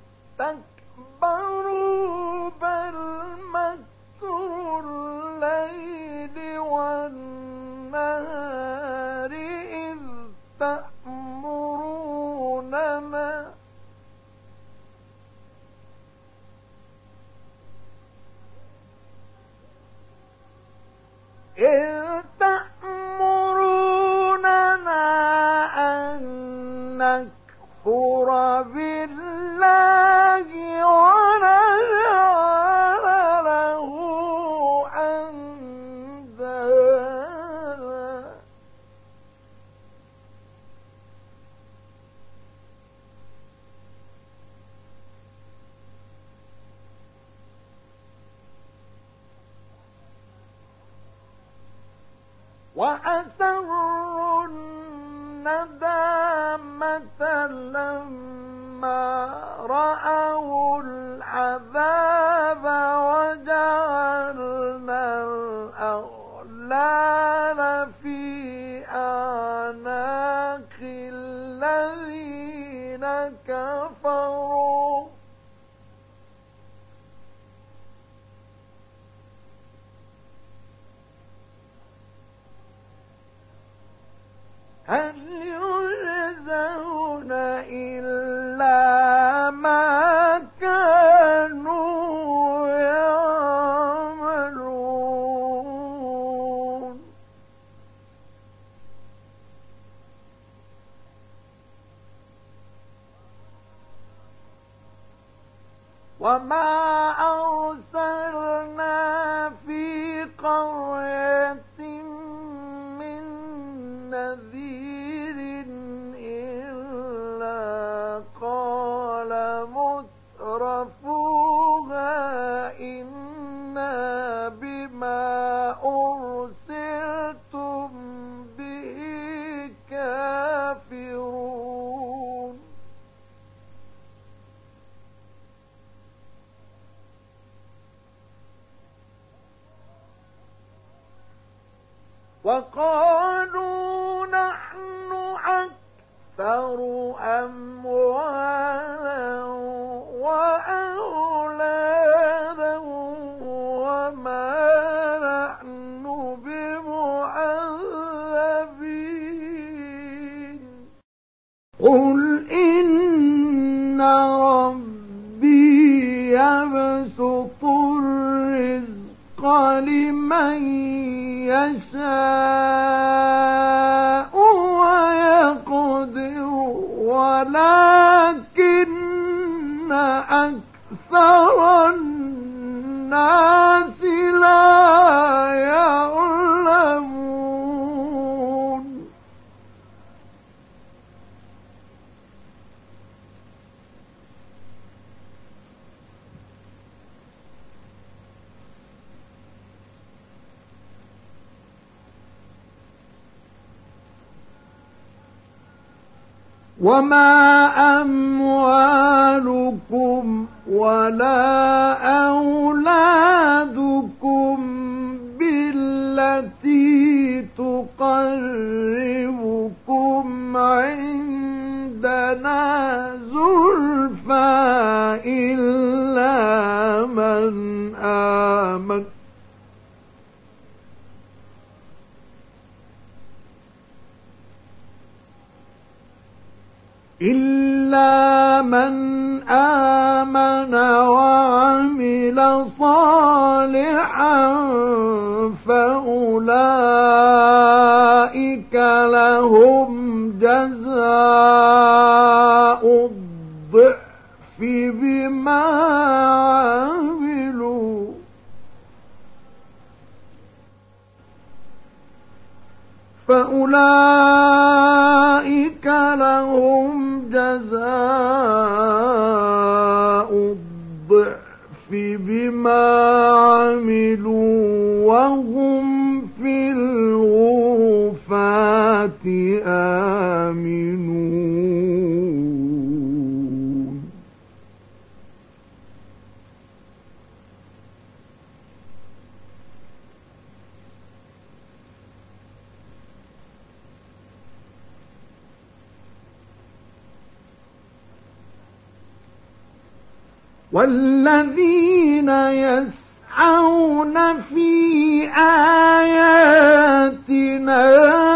استكبروا بل مكر الليل والنهار إذ تأمروننا إذ تأمروننا أن نكفر بالله ونجعل له أندادا وأسروا الندامة لما رأوا العذاب وجعلنا الأغلال في أعناق الذين كفروا هل يجزون إلا ما كانوا يعملون وما أرسلنا في قرية نذير إلا قال مترفوها إنا بما أرسلتم به كافرون وقالوا نحن أكثر أموالا وأولادا وما نحن بمعذبين قل إن ربي يبسط الرزق لمن يشاء ويقدر ولكن أكثر الناس لا يعلمون وما أموالكم ولا أولادكم بالتي تقربكم عندنا زلفى إلا من آمن إلا من آمن وعمل صالحا فأولئك لهم جزاء الضعف بما عملوا فأولئك لهم جزاء الضعف بما عملوا وهم في الغرفات آمنون والذين يسعون في آياتنا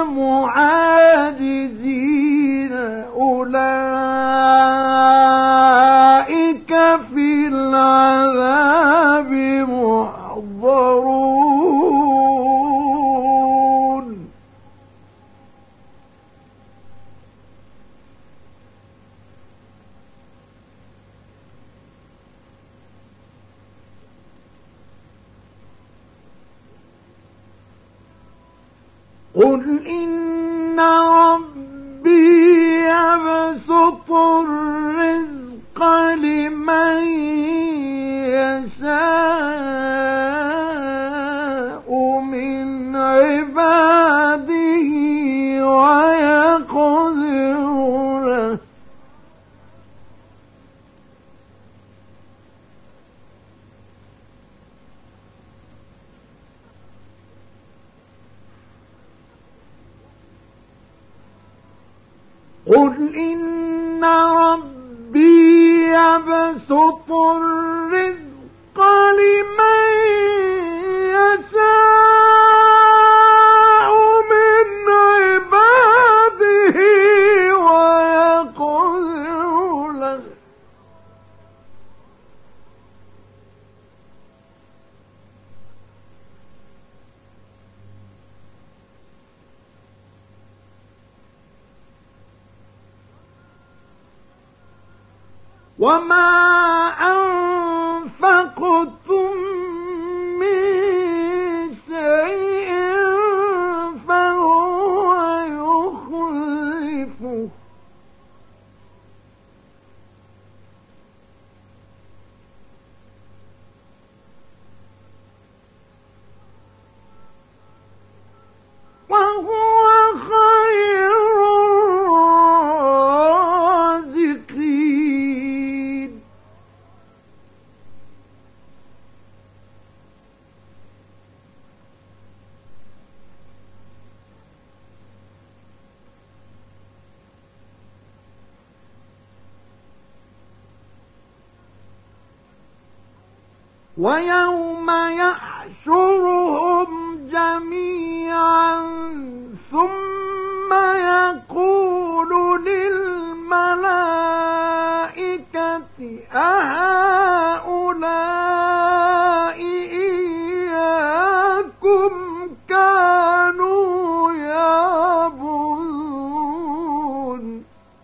معاجزين أولئك في العذاب محضرون قل إن ربي يبسط الرزق لمن يشاء من عباده ويقدر له قل إن ربي يبسط الرزق لمن يشاء من عباده ويقدر له وما أنفقتم من شيء فهو يخلفه وهو خير الرازقين ويوم يحشرهم جميعا ثم يقول للملائكة أهؤلاء إياكم كانوا يعبدون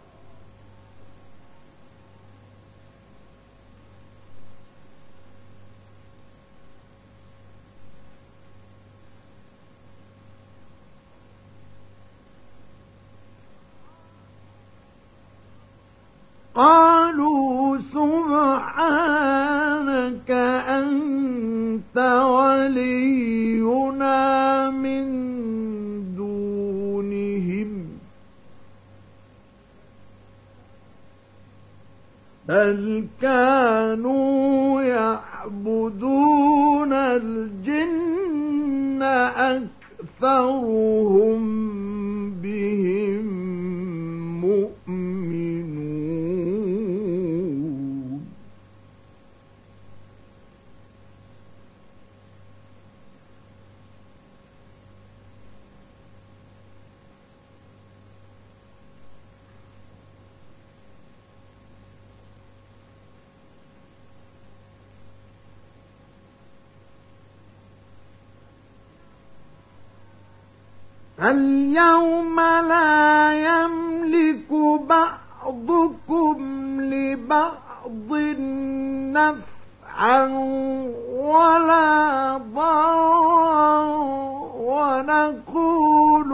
قالوا سبحانك أنت ولينا من دونهم بل كانوا يعبدون الجن أكثرهم بهم مؤمنون اليوم لا يملك بعضكم لبعض نفعا ولا ضرا ونقول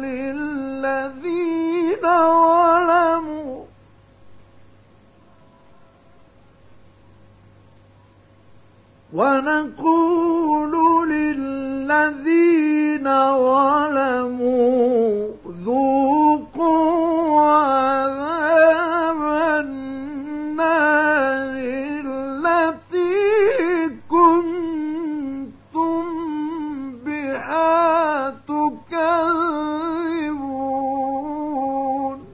للذين ظلموا ونقول للذين ظلموا ذوقوا عذاب النار التي كنتم بها تكذبون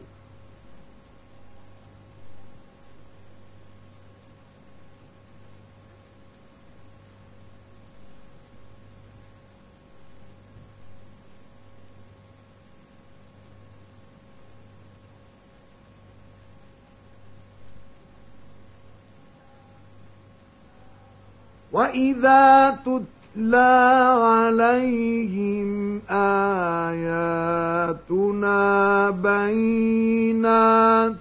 وإذا تتلى عليهم آياتنا بينات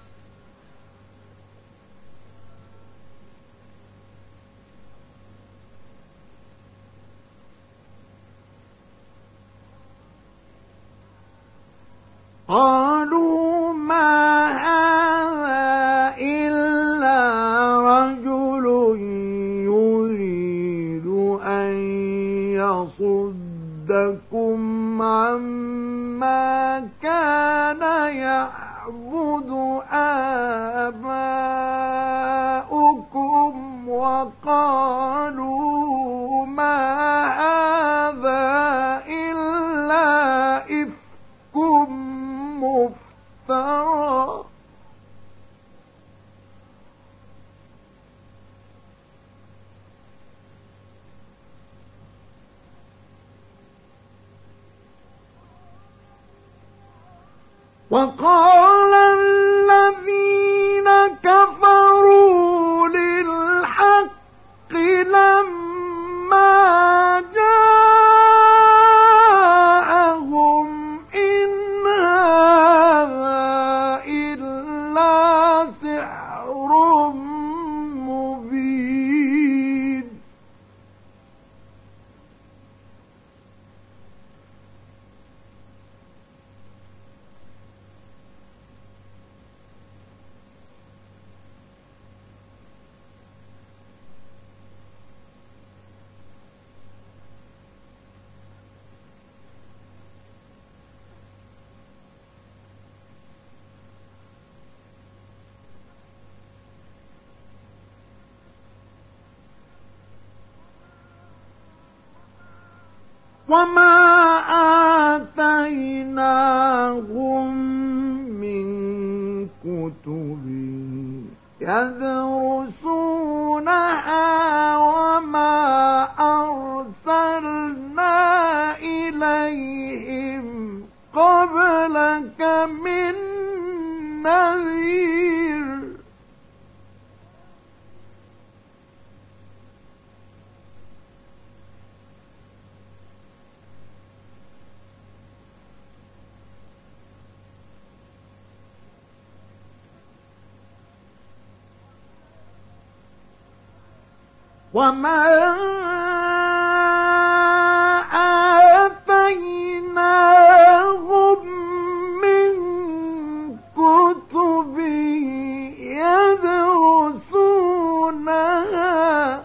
قالوا ما هذا إلا رجل يريد أن يصدكم عما كان يعبد آباؤكم وقالوا ما هذا إلا إفك مفترى وقال الذين كفروا للحق لما جاءهم إن هذا إلا سحر مبين وما آتيناهم من كتب يدرسونها وما أرسلنا إليهم قبلك من نذير وما آتيناهم من كتب يدرسونها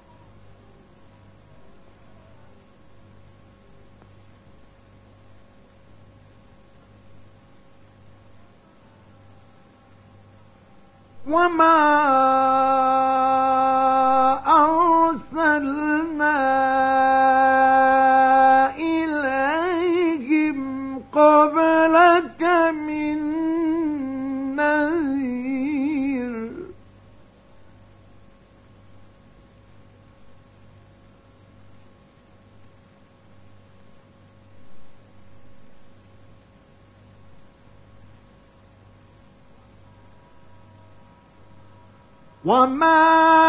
وما أرسلنا إليهم قبلك من نذير وما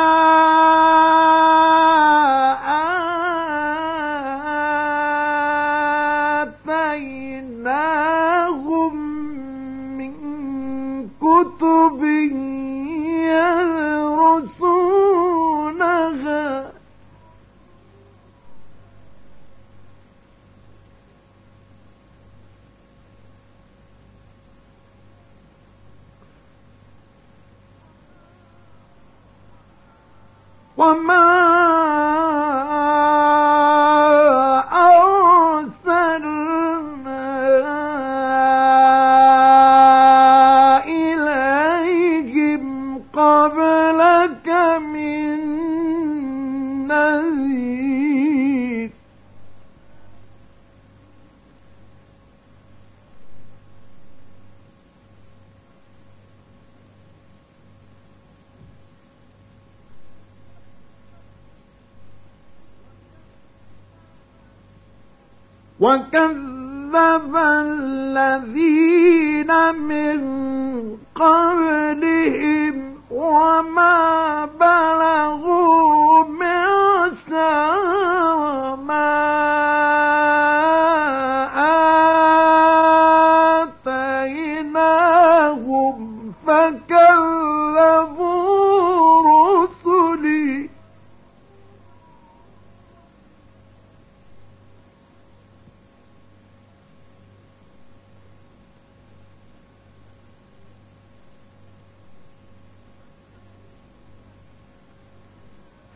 آتيناهم من كتب يدرسونها وما أرسلنا إليهم قبلك من نذير وكذب الذين من قبلهم وما بلغوا معشار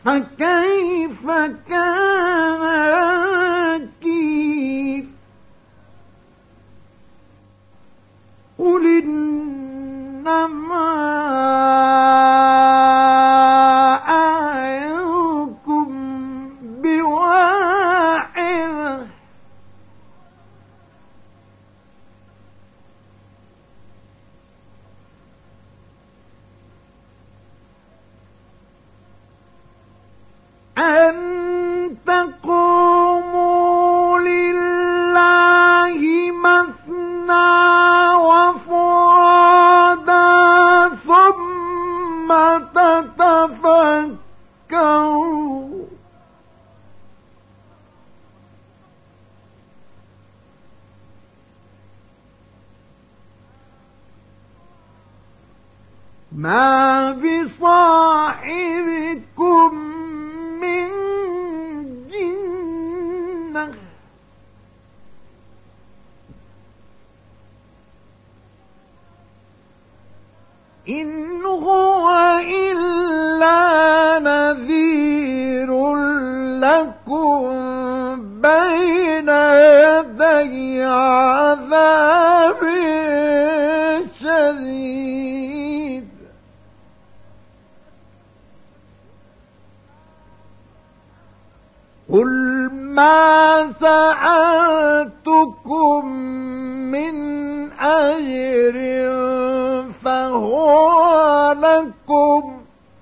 فكيف كان نكير قل إنما أعظكم بواحدة أن تقوموا لله مثنى وفرادا ثم تتفكروا ما بصاحبكم من جنة إن هو إلا نذير لكم بين يدي عذاب شديد قل ما سألتكم من أجر فهو لكم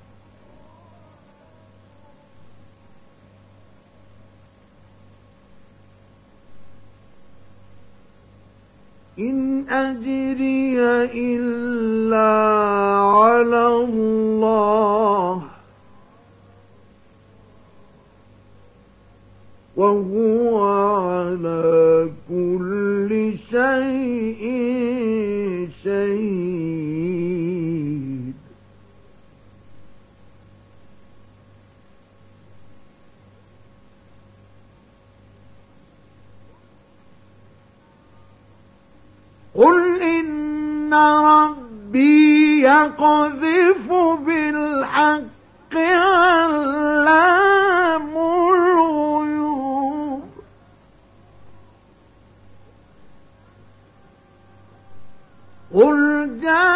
إن أجري إلا على الله وهو على كل شيء شهيد قل إن ربي يقذف بالحق علام الغيوب قل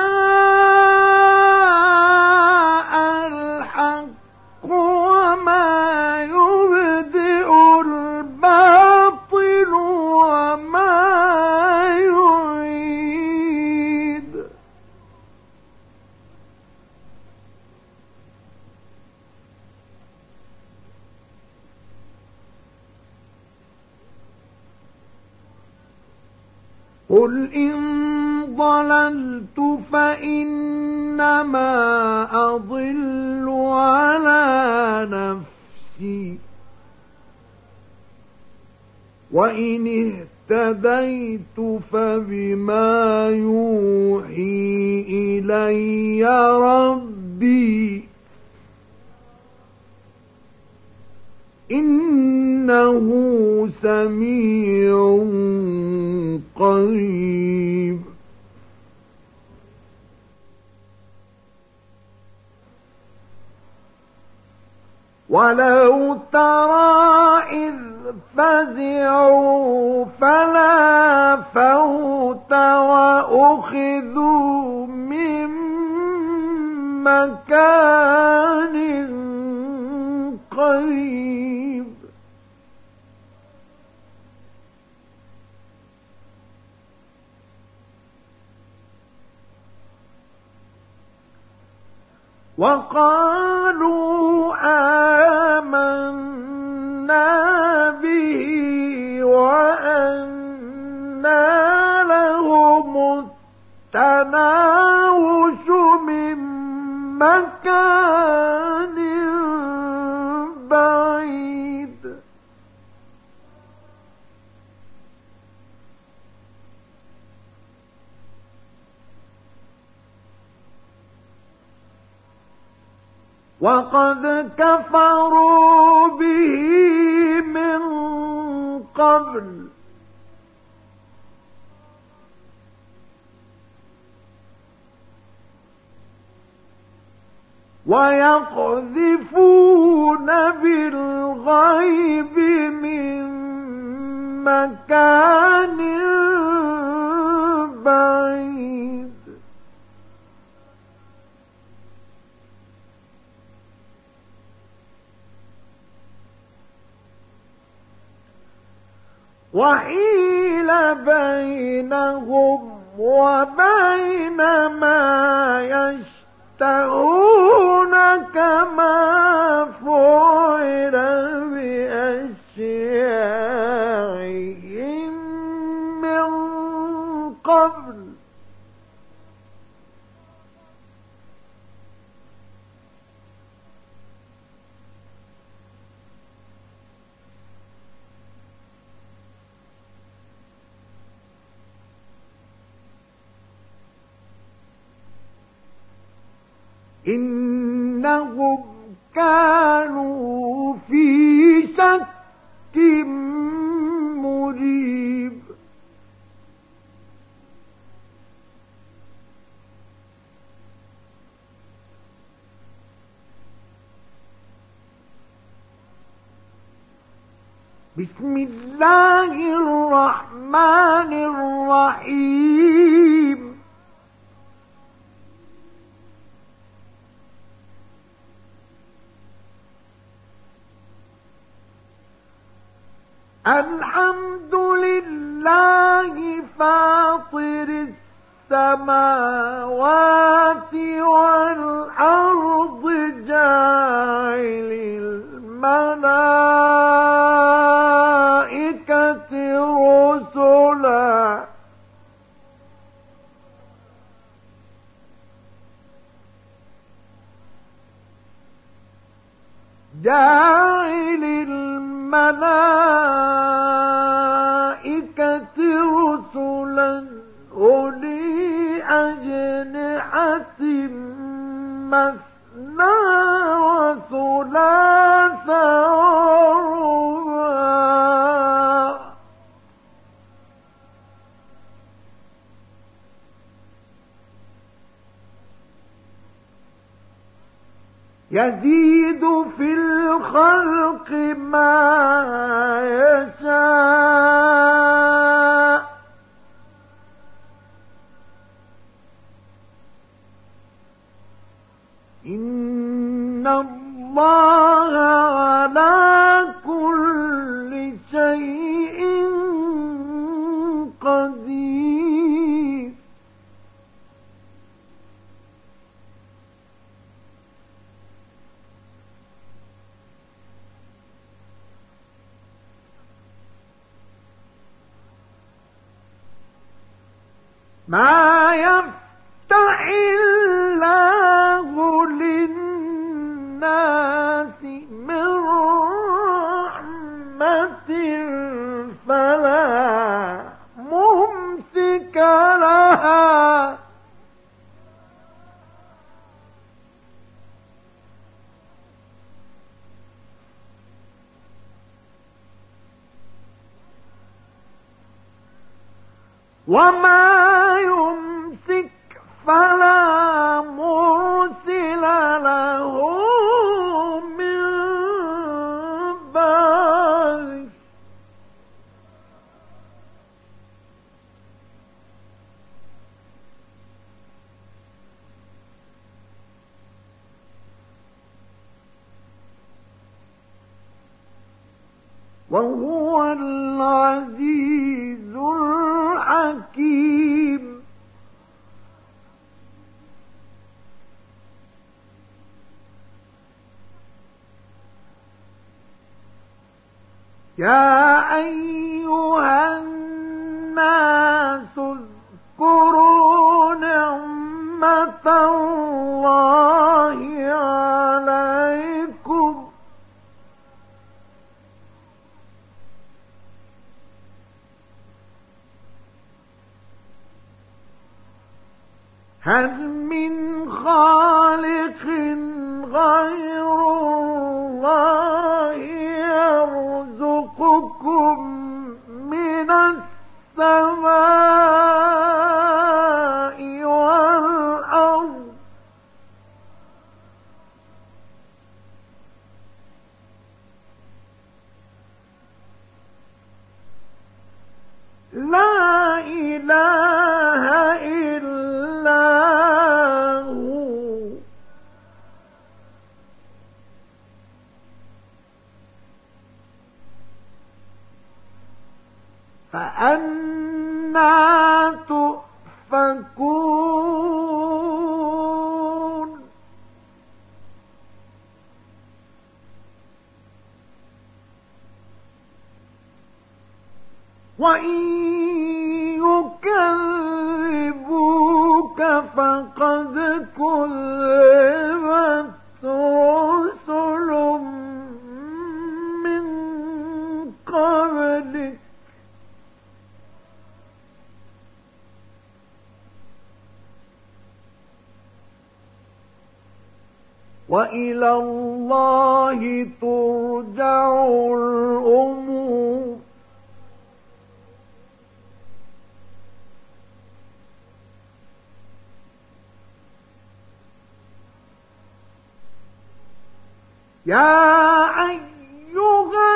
جاء الحق وما يبدئ الباطل وما يعيد قل إن ضللت فإنما أضل على نفسي وإن اهتديت فبما يوحي إلي ربي إنه سميع قريب ولو ترى إذ فزعوا فلا فوت وأخذوا من مكان قريب وقالوا آمنا به وأنى لهم التناوش من مكان بعيد وقد كفروا به من قبل ويقذفون بالغيب من مكان بعيد وحيل بينهم وبين ما يشتهون كما فعل بأشياعهم من قبل إنهم كانوا في شك مريب بسم الله الرحمن الرحيم الحمد لله فاطر السماوات والأرض جاعل الملائكة رسلا جاعل الملائكة رسلا أولي أجنحة مثنى وثلاث ورباع يزيد في الخلق ما يشاء إن الله على كل شيء قدير ما يفتح الله للناس من رحمة فلا ممسك لها وما يمسك فلا مرسل له من بعده وهو العزيز الحكيم يا أيها الناس اذكروا نعمة الله عليكم هل من خالق غير الله يرزقكم من السماء والأرض لا إله إلا هو فأنى تؤفكون وإن يكذبوك فقد كذبت رسل من قبلك وإلى الله ترجع الأمور يا أيها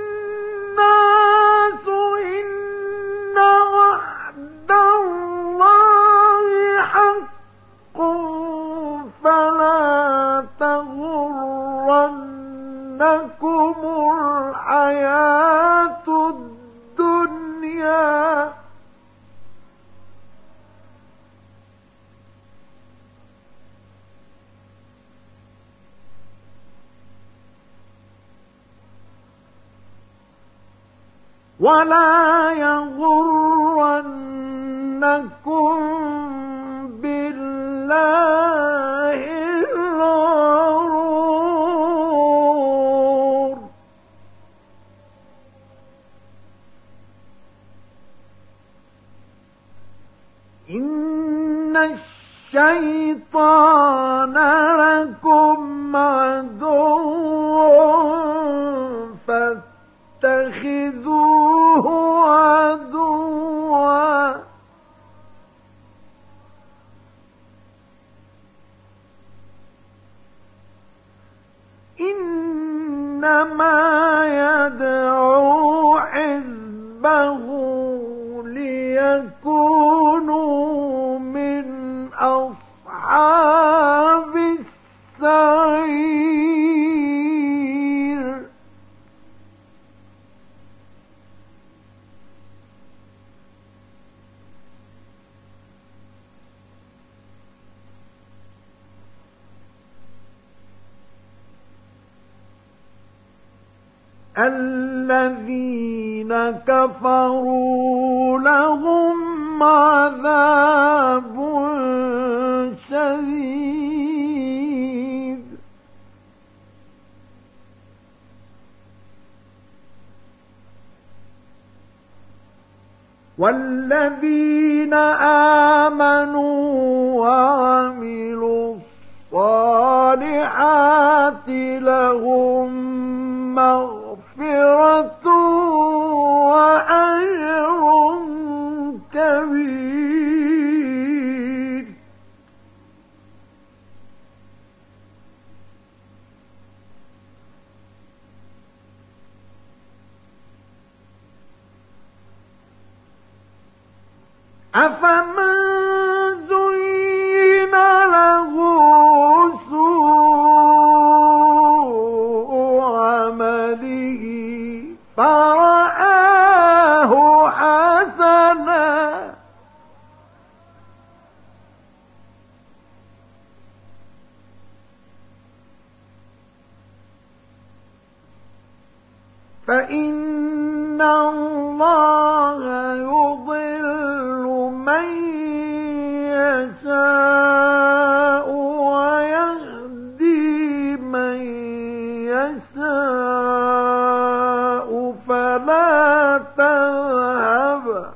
الناس إن وعد الله حق فلا تغرنكم الحياة الدنيا ولا يغرنكم بالله الغرور إن الشيطان لكم عدو فاتخذوه عدوا إنما يدعو حزبه ليكونوا من أصحاب السعير الذين كفروا لهم عذاب شديد والذين آمنوا وعملوا الصالحات لهم مغفرة وأجر كبير أفمن زين له سوء عمله فرآه حسنا فإن الله يضل من يشاء ويهدي من يشاء فلا تذهب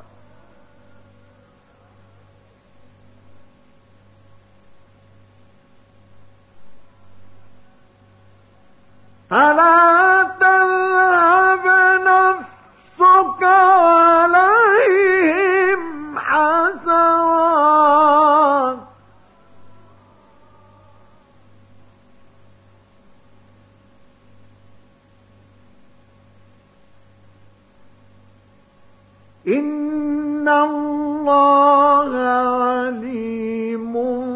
فلا تذهب نفسك عليهم حسرات إن إِنَّ اللَّهَ عَلِيمٌ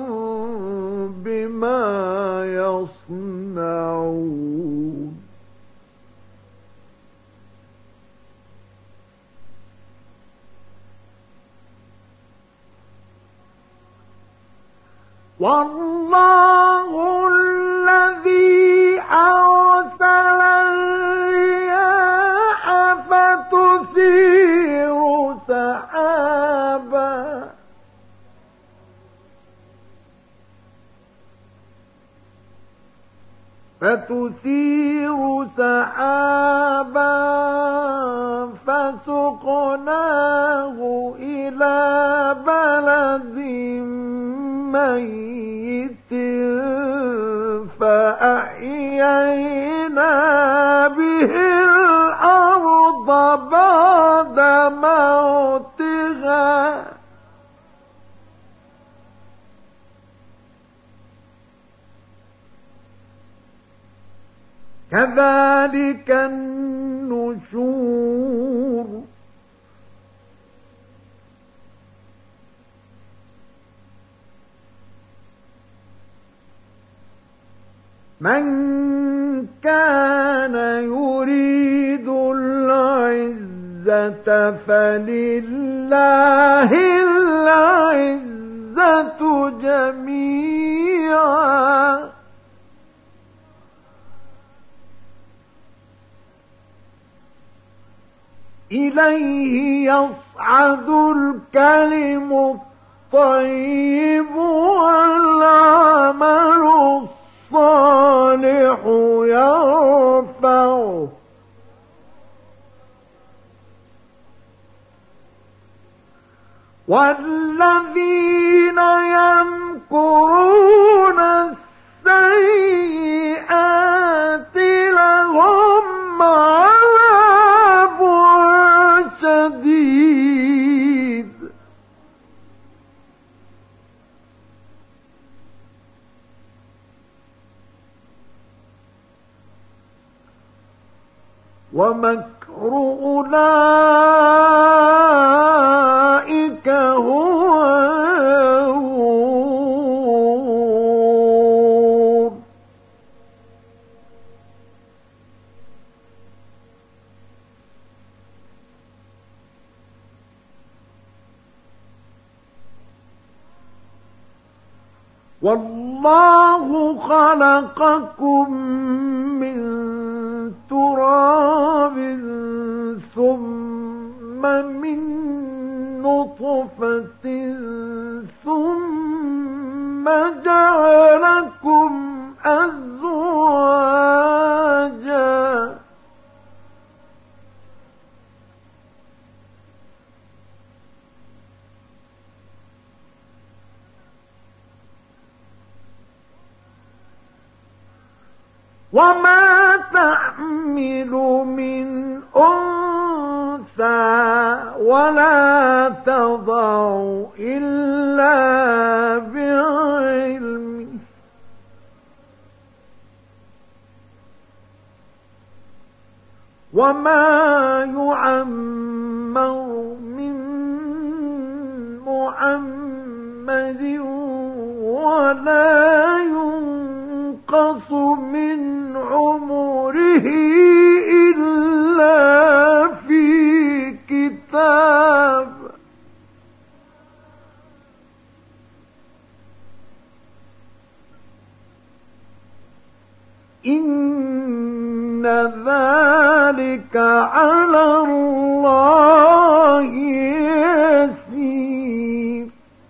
بِمَا يَصْنَعُونَ وَاللَّهُ الَّذِي أَرْسَلَ الرِّيَاحَ فَتُثِيرُ سَحَابًا فَتُثِيرُ سَحَابًا فَسُقْنَاهُ إِلَى بَلَدٍ مَّيِّتٍ فَأَحْيَيْنَا بِهِ الْأَرْضَ بَعْدَ مَوْتِهَا كَذَلِكَ النُّشُورُ مَنْ كَانَ يُرِيدُ الْعِزَّةَ فَلِلَّهِ الْعِزَّةُ جَمِيعًا إِلَيْهِ يَصْعَدُ الْكَلِمُ الطَّيِّبُ وَالْعَمَلُ الصَّالِحُ يَرْفَعُهُ وَالَّذِينَ يَمْكُرُونَ السَّيِّئَاتِ لَهُمْ عَذَابٌ شَدِيدٌ وَمَكْرُ أُولَئِكَ هُوَ يَبُورُ وَاللَّهُ خَلَقَكُم مِّن تُرَابٍ ثُمَّ مِن نُّطْفَةٍ ثُمَّ جَعَلَكُمْ أَزْوَاجًا وَمَا تَحْمِلُ مِنْ أُنثَىٰ وَلَا تَضَعُ إِلَّا بِعِلْمِهِ وَمَا يُعَمَّرُ مِن مُّعَمَّرٍ وَلَا يُنقَصُ مِنْ عُمُرِهِ إِلَّا فِي كِتَابٍ إِنَّ ذَلِكَ عَلَى اللَّهِ يَسِيرٌ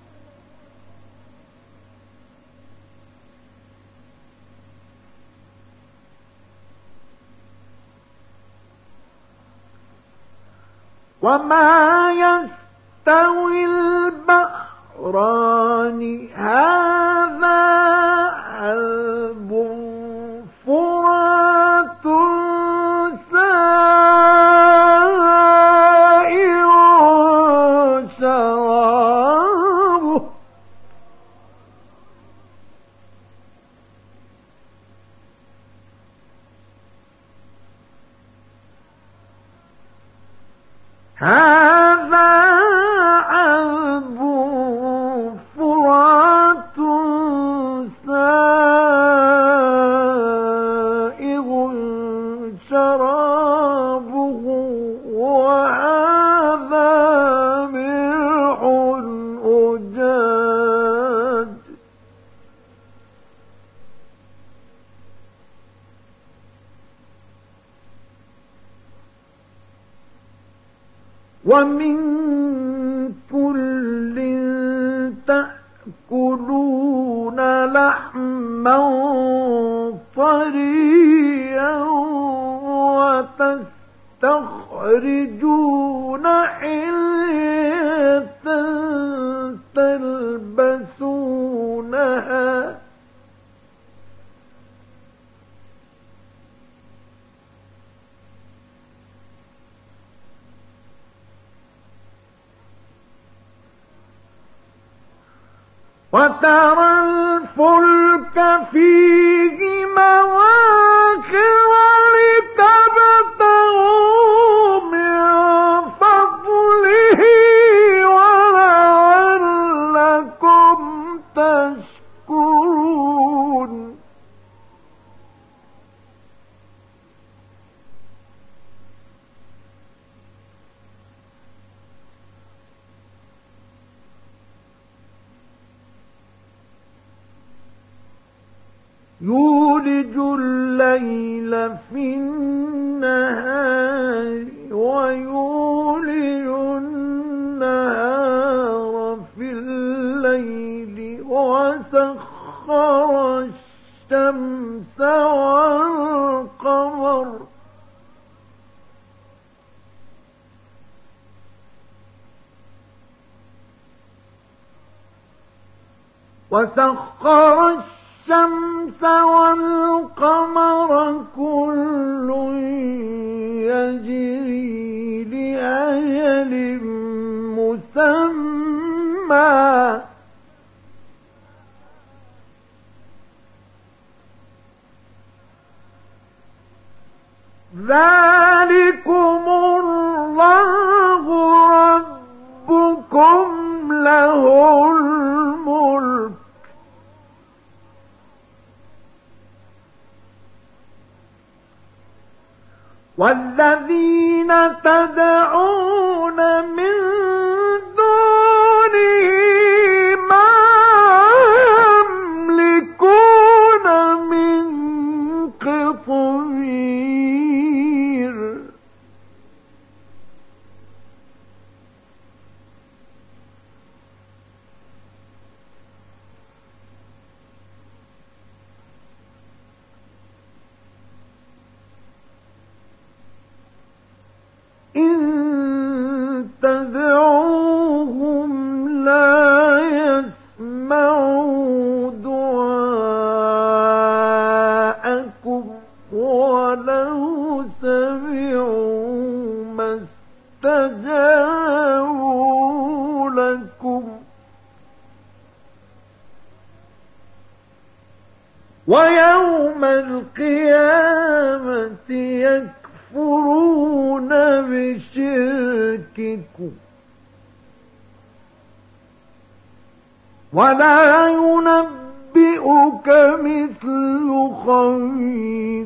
وَمَا يَسْتَوِي الْبَحْرَانِ هَذَا عَذْبٌ فُرَاتٌ سَائِغٌ شَرَابُهُ هَذَا ومن كل تأكلون لحما طريا وتستخرجون حلية تلبسونها وترى الفلك فيه مواخر لتبتغوا من فضله ولعلكم تشكرون يولج الليل في النهار ويولج النهار في الليل وسخر الشمس والقمر وسخر الشمس والقمر كل يجري لأجل مسمى ذلكم الله ربكم له الملك والذين تدعون من دونه ما يملكون من قطمير إن تدعوهم لا يسمعوا دعاءكم ولو سمعوا ما استجابوا لكم ويوم القيامة يكفرون بشرككم ولا ينبئك مثل خبير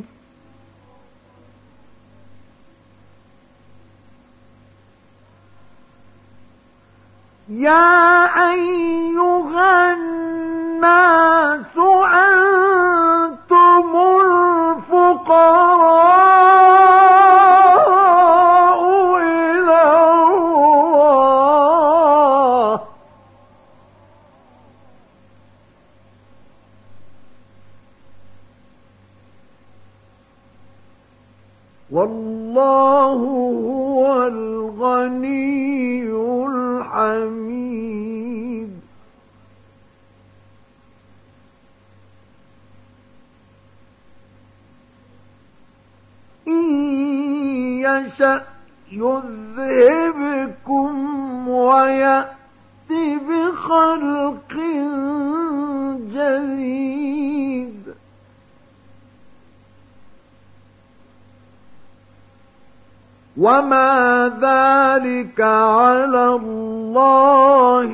يا أيها الناس أنتم الفقراء إلى الله والله هو الغني الحميد إن يشأ يذهبكم ويأتي بخلق جديد وما ذلك على الله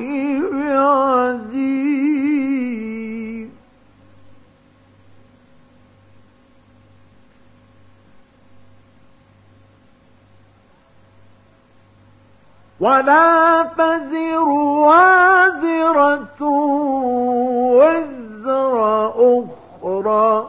بعزيز ولا تزر وازرة وزر أخرى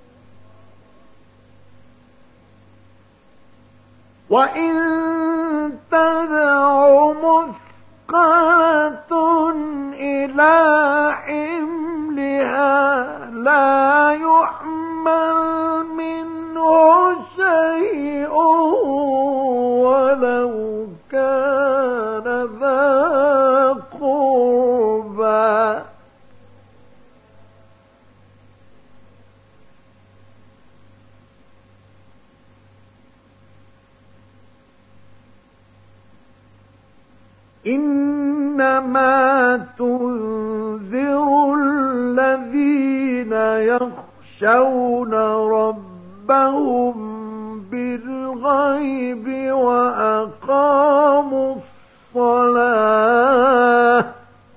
وإن تدع مثقلة إلى حملها لا يحمل منه شيء ولو كان ذا قربى إنما تنذر الذين يخشون ربهم بالغيب وأقاموا الصلاة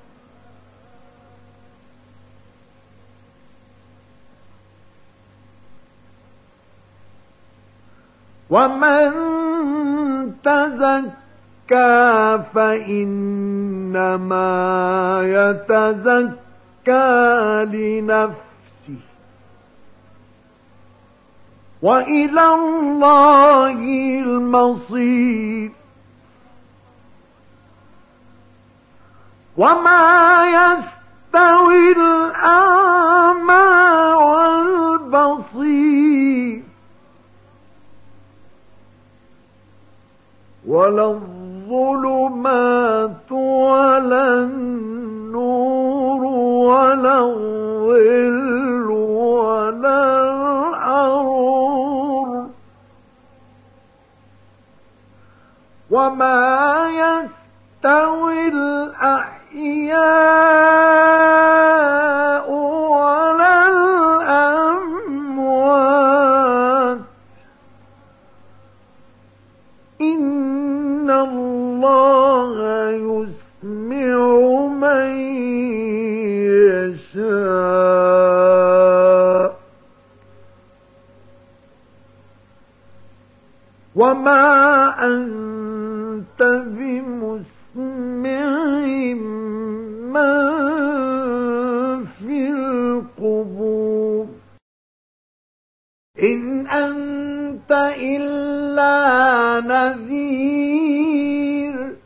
ومن تزكى فإنما يتزكى لنفسه وإلى الله المصير وما يستوي الأعمى والبصير ولا الظلمات ولا النور ولا الظل ولا الحرور وما يستوي الأحياء ولا الأموات إن الله يسمع من يشاء وما أنت بمسمع من في القبور إن أنت إلا نذير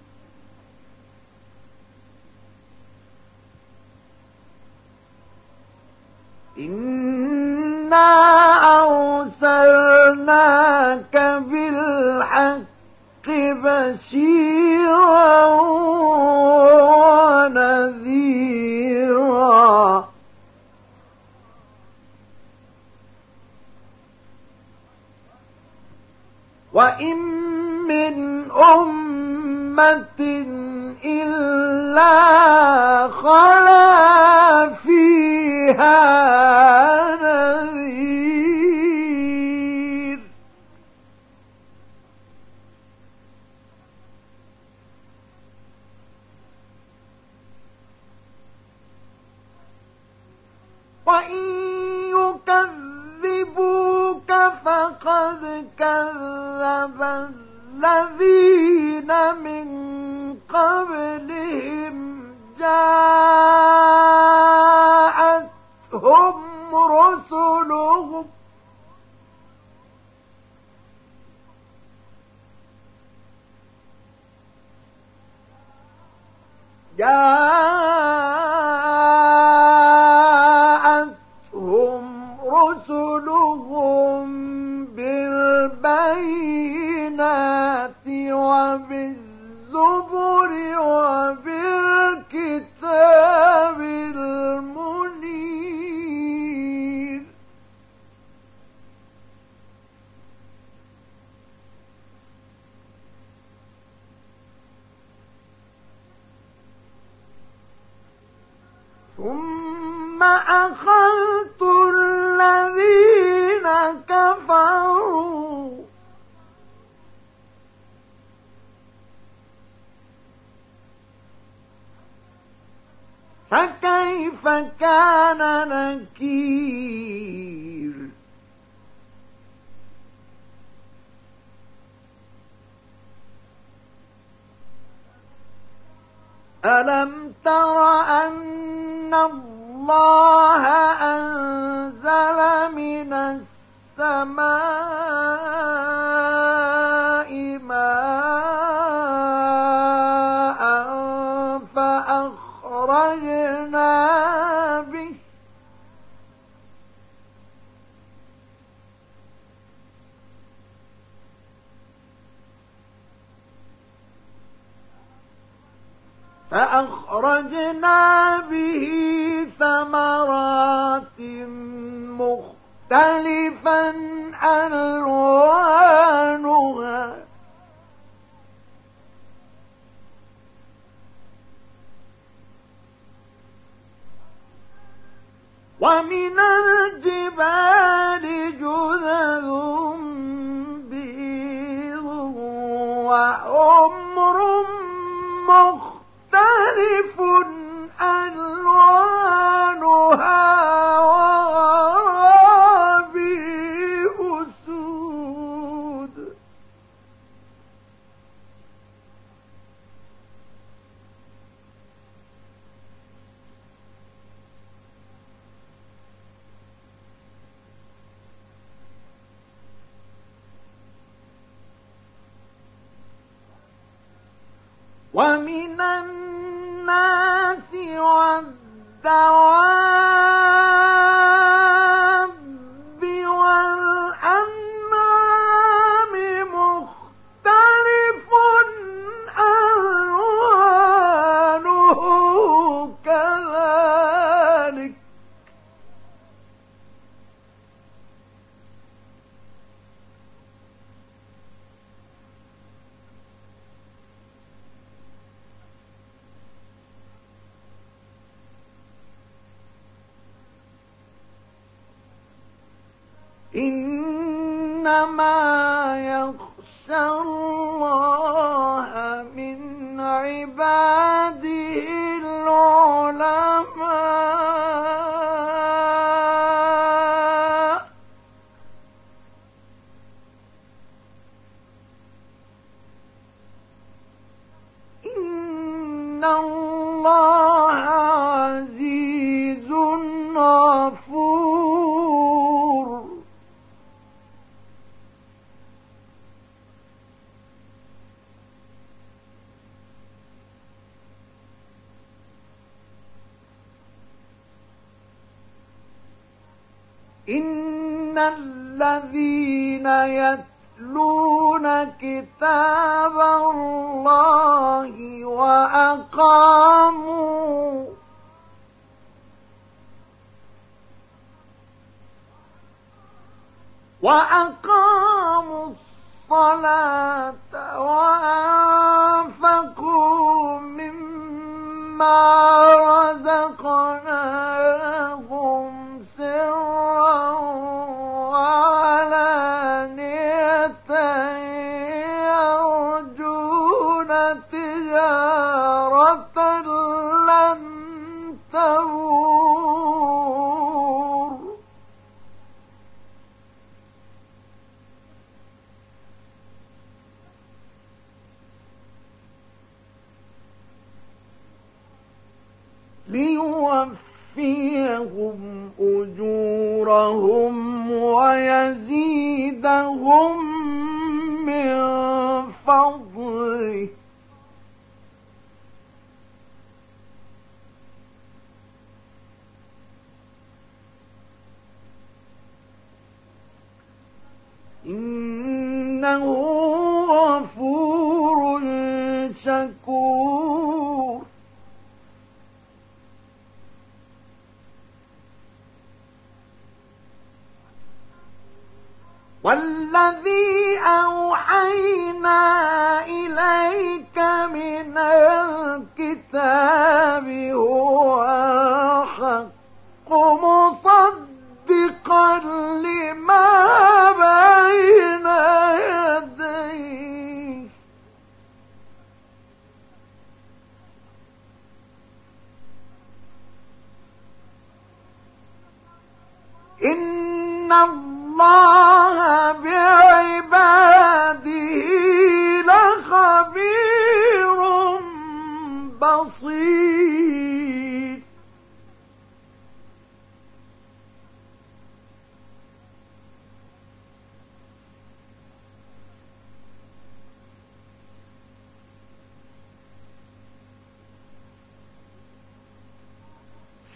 إنا أرسلناك بالحق بشيرا ونذيرا وإن من أمة إلا خلا فيها نذير وإن يكذبوك فقد كذب الذين من قبلهم جاءتهم رسلهم جاءتهم رسلهم بالبينات وبالزبر وبالكتاب المنير ثم أخذت الذين كفروا فكيف كان نكير ألم تر أن الله أنزل من السماء ماء فأخرجنا به فأخرجنا به ثمرات مختلفا ألوانها ومن الجبال جذذ بيض وحمر مختلف ألوانها وغرابيب سود ومن الناس والدواب والأنعام مختلف ألوانه كذلك إنما يخشى الله من عباده العلماء إن الله عزيز غفور إن الذين يتلون كتاب الله وأقاموا وأقاموا الصلاة وأنفقوا مما رزقناهم سرا وعلانية يرجون تجارة لن تبور ليوفيهم أجورهم ويزيدهم من فضله إنه غفور شكور والذي أوحينا إليك من الكتاب هو الحق مصدقا لما بين يديه إن الله بعباده لخبير بصير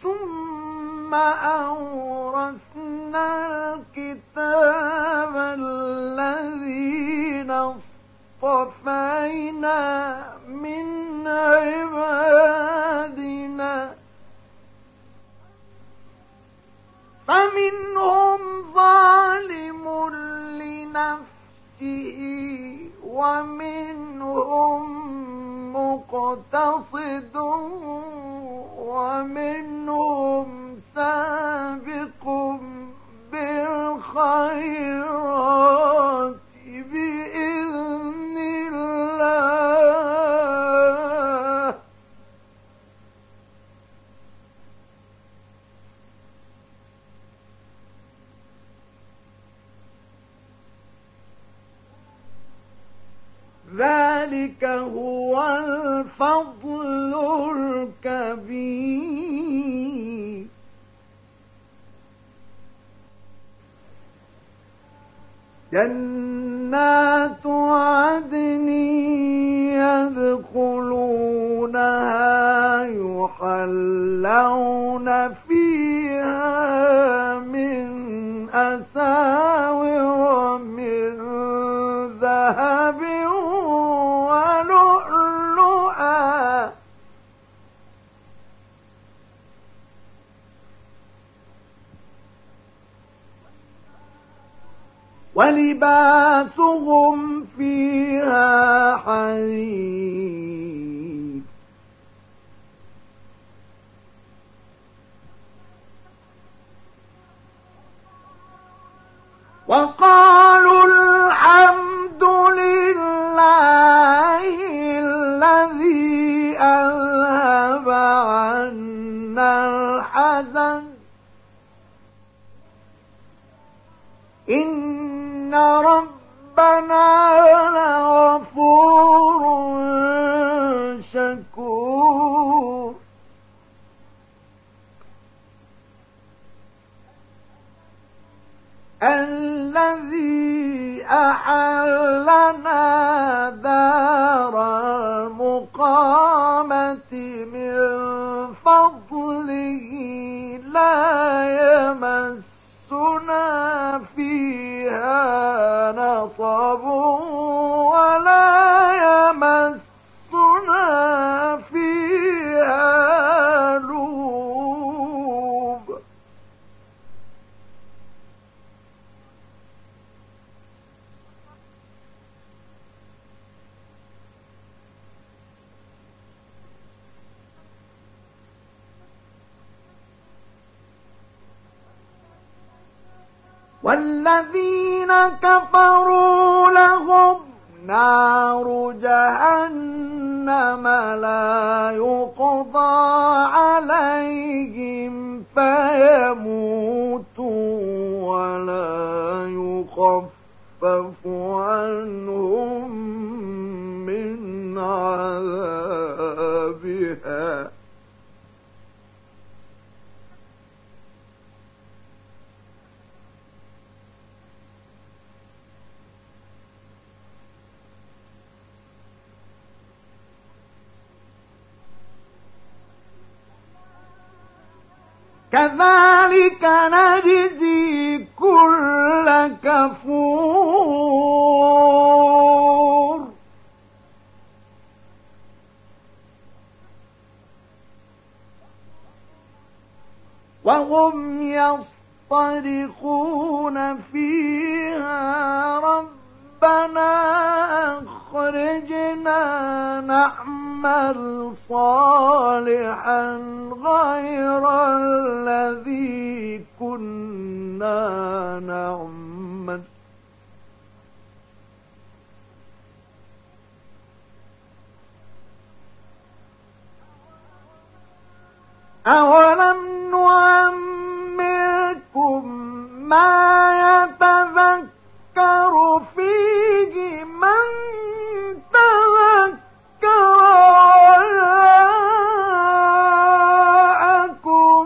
ثم أورثنا الكتاب الذين اصطفينا من عبادنا فمنهم ظالم لنفسه ومنهم مقتصد ومنهم سابق بالخيرات بإذن الله ذلك هو الفضل الكبير جنات عدن يدخلونها يحلون فيها من أساور من ذهب ولؤلؤا ولباسهم فيها حرير وقالوا الحمد لله الذي أذهب عنا الحزن إن ربنا لغفور شكور الذي أحلنا دار المقامة من فضله لا يمسنا فيها نصب ولا يمسنا فيها لغوب والذين كفروا لهم نار جهنم لا يقضى عليهم فيموتوا ولا يخفف عنهم من عذابها كذلك نجزي كل كفور وهم يصطرخون فيها ربنا أخرجنا نعمل صالحا غير الذي كنا نعمل أولم نعمركم ما يتذكر فيه من تذكر وجاءكم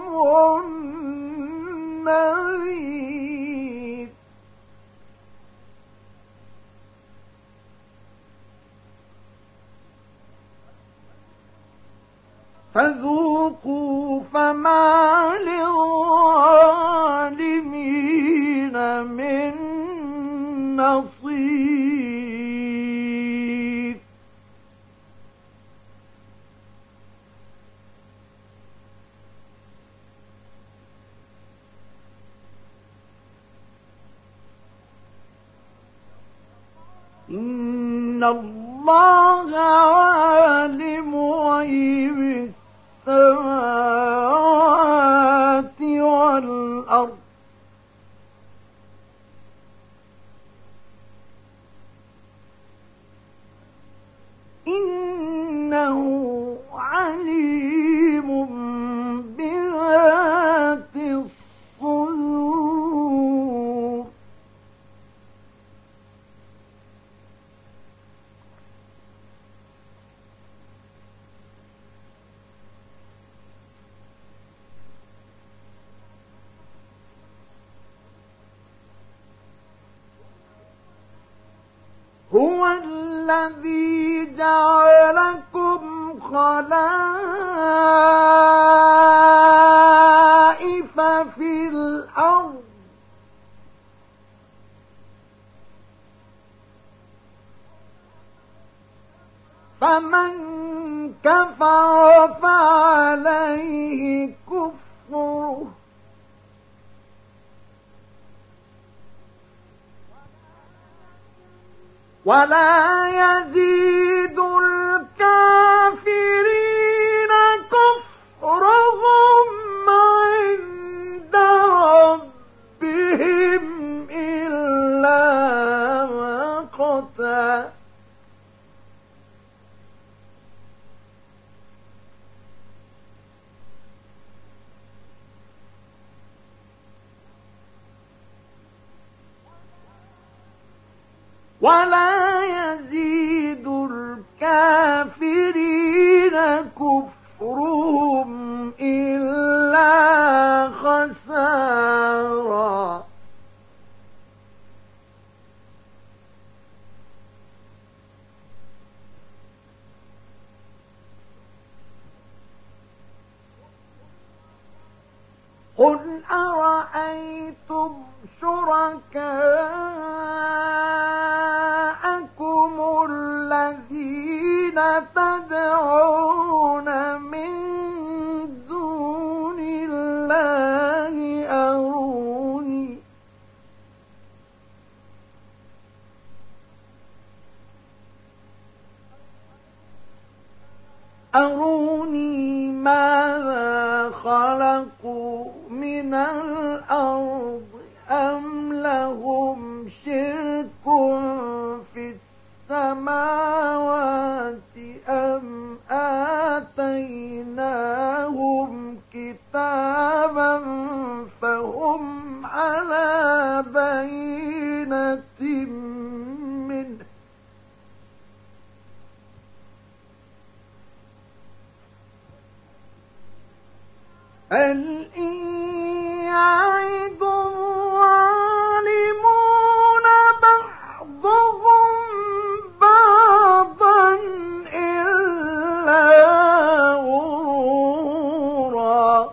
النذير فذوقوا فما للظالمين من نصير. إن الله عالم غيب السماوات والأرض إنه عليم بذات الصدور. هو الذي جعلكم خلائف في الأرض فمن كفر فعليه كفره ولا يزيد الكافرين كفرهم عند ربهم إلا مقتا. ولا يزيد الكافرين كفرهم إلا خسارا. قل أرأيتم شركاءكم الذين تدعون من دون الله أروني أروني ماذا خلقوا من الأرض أم لهم شرك في السماوات أم آتيناهم كتابا فهم على بينة منه بل إن يعد الظالمون بعضهم بعضا إلا غرورا.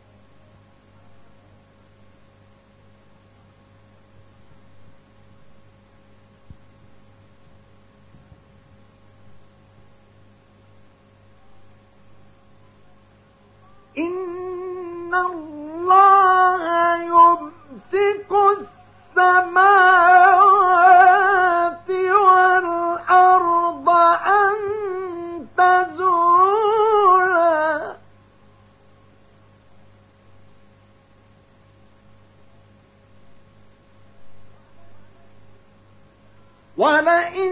إن الله يمسك السماوات والأرض أن تزولا ولئن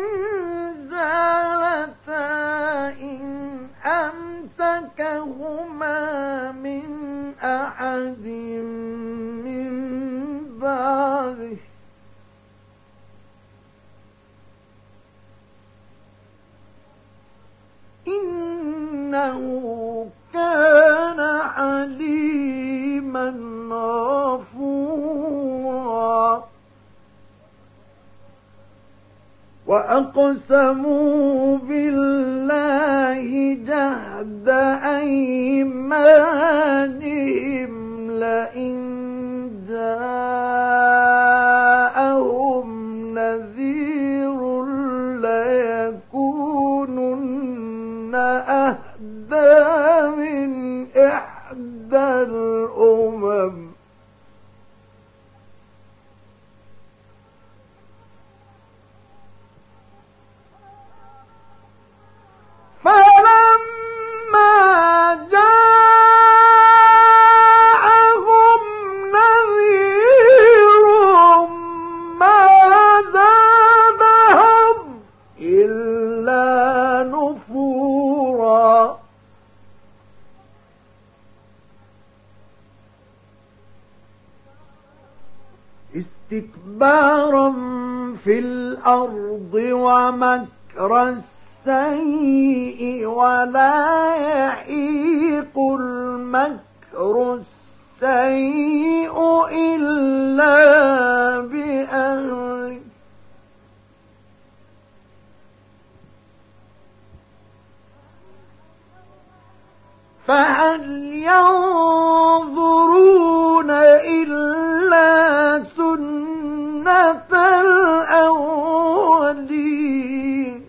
زالتا إن أمسكهما من أحد من بعده إنه كان حليما غفورا. وأقسموا بالله جهد أيمانهم أهدى من إحدى الأمم فلما جاءهم نذير ما زادهم إلا نفورا استكبارا في الأرض ومكر السيء ولا يحيق المكر السيء إلا بأهله فهل ينظرون إلا سنة الأولين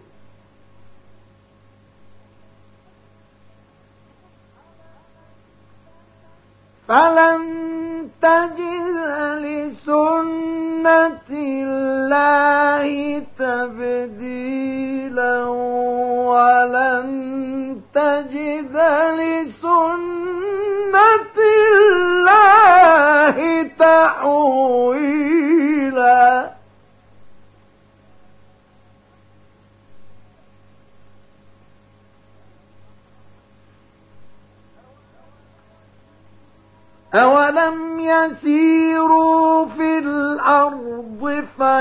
فلن تجد لسنة الله تبديلا ولن تجد لسنة الله تحويلا أولم يسيروا في الأرض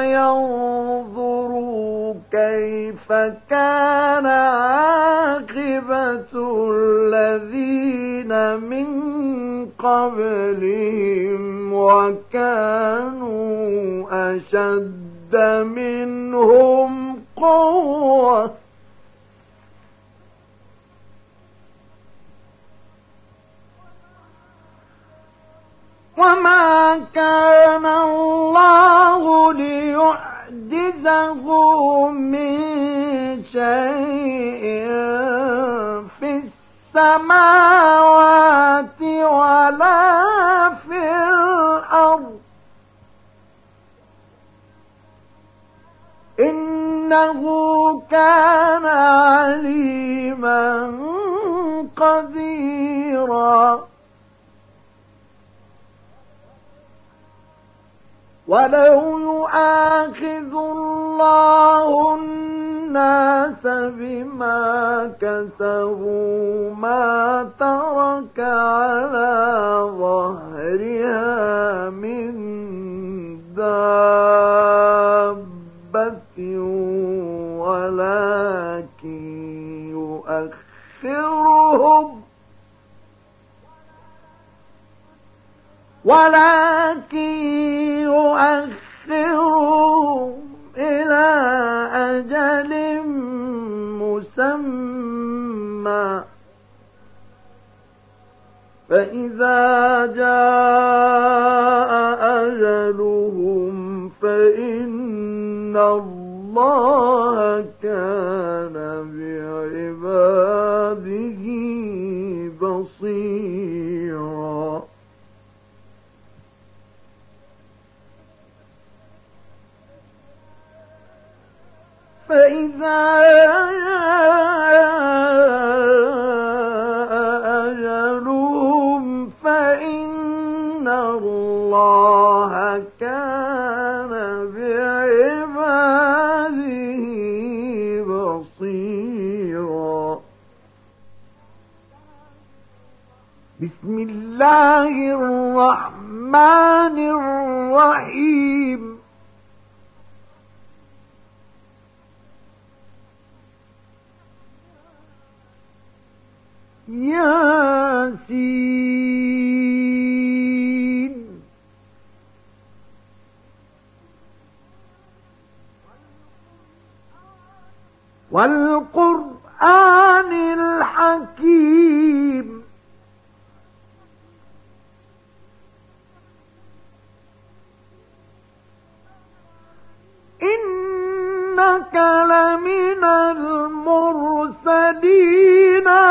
فينظروا كيف كان عاقبة الذين من قبلهم وكانوا أشد منهم قوة وما كان الله ليعجزه من شيء في السماوات ولا في الأرض إنه كان عليما قديرا ولو يؤاخذ الله الناس بما كسبوا ما ترك على ظهرها من دابة ولكن يؤخرهم ولكن يؤخرهم إلى أجل مسمى فإذا جاء أجلهم فإن الله كان بعباده بصيرا فإذا أجلهم فإن الله كان بعباده بصيرا بسم الله الرحمن الرحيم ياسين والقرآن الحكيم إنك لمن المرسلين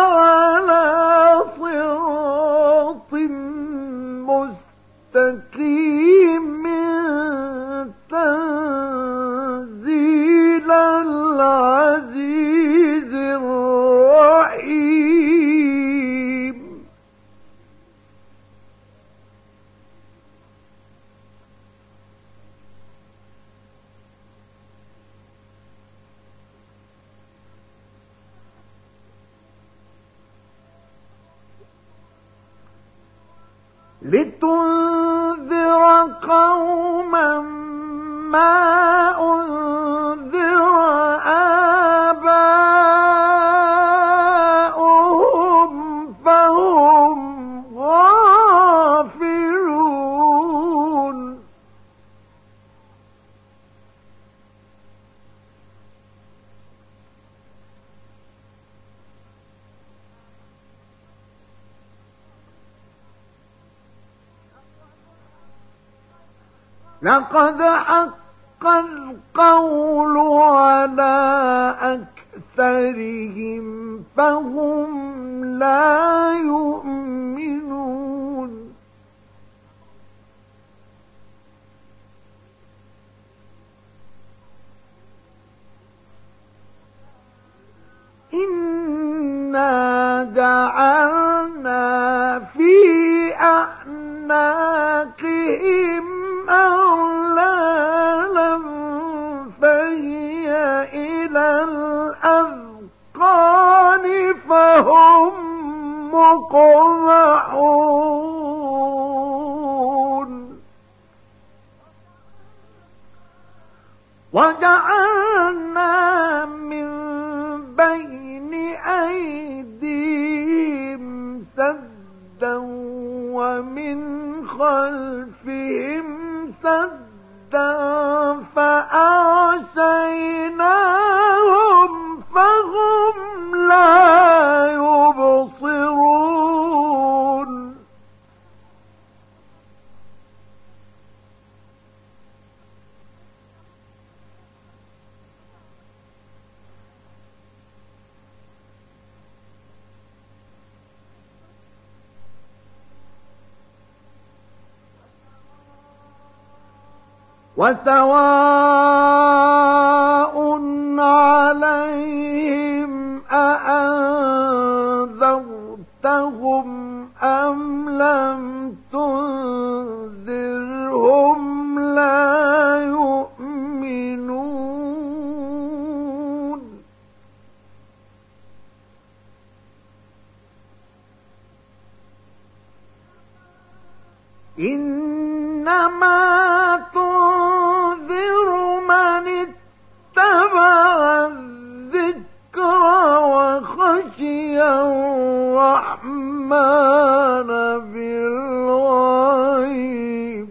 لتنذر قوما ما أنذر آباؤهم فهم غافلون لقد حق القول على أكثرهم فهم لا يؤمنون إنا جعلنا في أعناقهم أغلالا فهي إلى الأذقان فهم مقمحون وجعلنا من بين أيديهم سدا ومن خلفهم سدا فأغشيناهم فهم لا يبصرون وسواء عليهم أأنذرتهم أم لم تنذرهم لا يؤمنون إنما تنذر من اتبع الذكر وخشي الرحمن بالغيب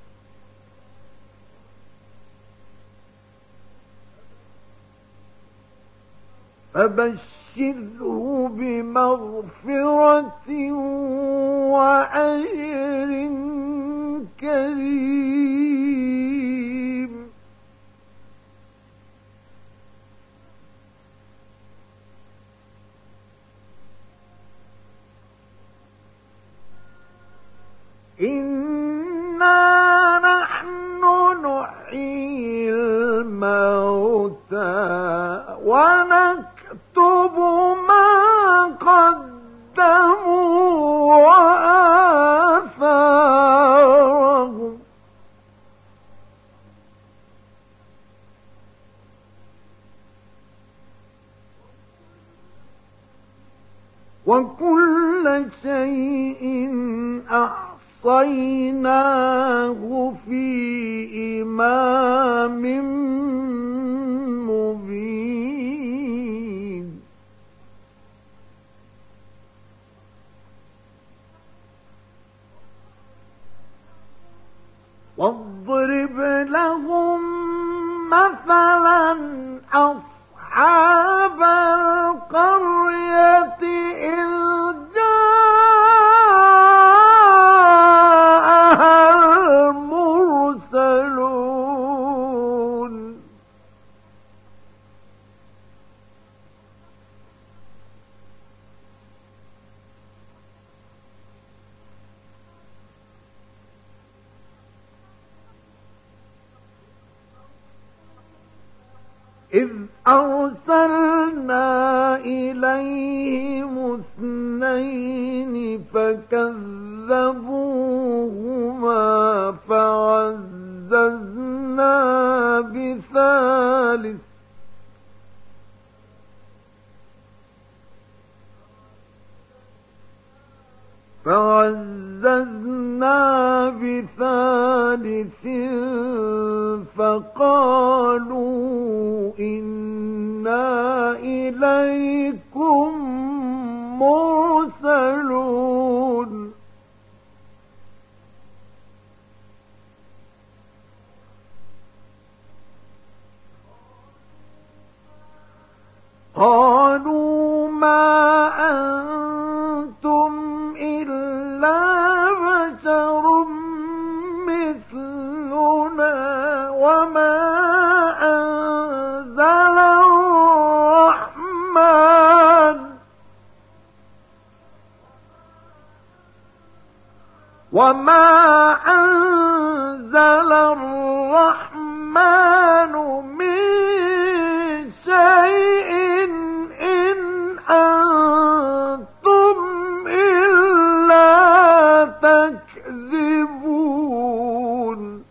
فبشره بمغفرة وأجر كريم إنا نحن نحيي الموتى ونكتب ما قدموا وآثارهم وكل شيء أحصيناه في إمام مبين واضرب لهم مثلا أصحاب القرية إذ جاءها المرسلون إذ أرسلنا إليهم اثنين فكذبوهما فعززنا بثالث فعززنا فعززنا بثالث فقالوا إنا إليكم مرسلون قالوا ما أنتم إلا بشر مثلنا وما أنزل الرحمن وما أنزل الرحمن من شيء إن أنتم إلا تكذبون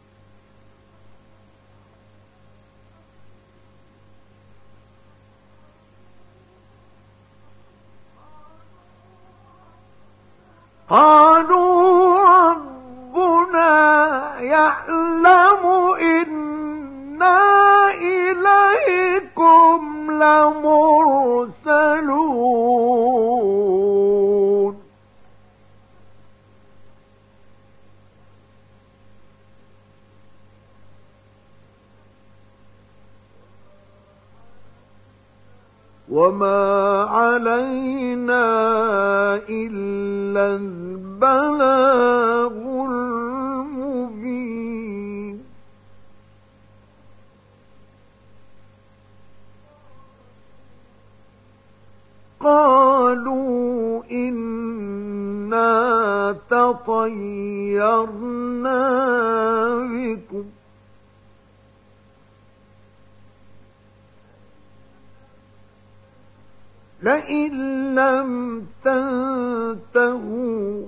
قالوا ربنا يعلم إنا إليكم لمرسلون وما علينا إلا البلاغ المبين قالوا إنا تطيرنا بكم لئن لم تنتهوا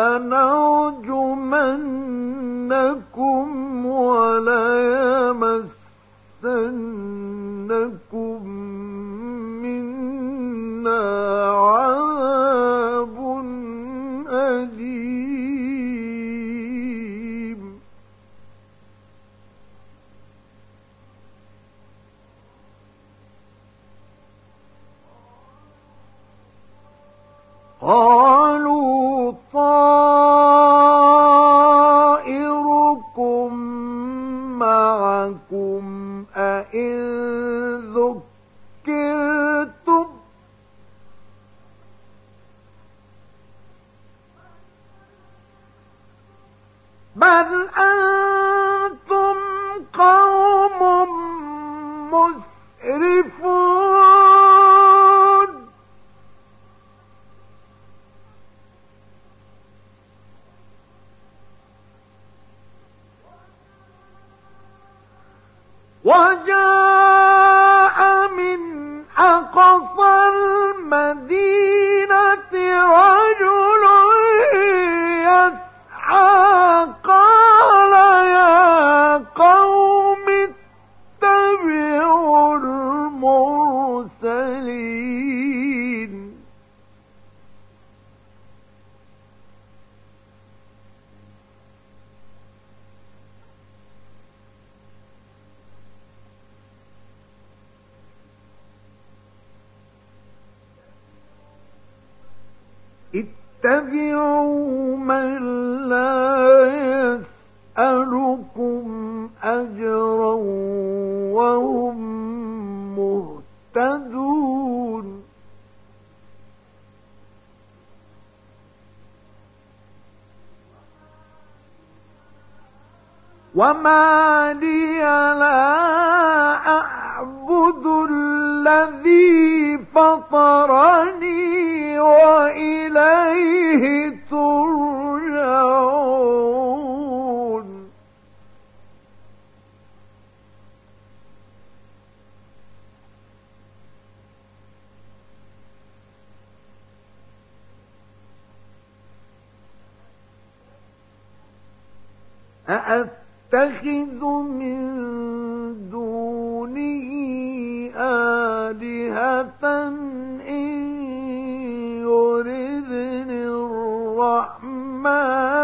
لنرجمنكم وليمسنكم منا عذاب أليم قالوا طائركم معكم أئن ذكرتم بل أنتم قوم مسرفون وجاء من أقصى المدينة رجل يسعى قال يا قوم اتبعوا المرسلين اتبعوا من لا يسألكم أجرا وهم مهتدون وما لي لا أعبد الذي فطرني وإليه ترجعون أأتخذ من دونه آلهة إن يردني الرحمن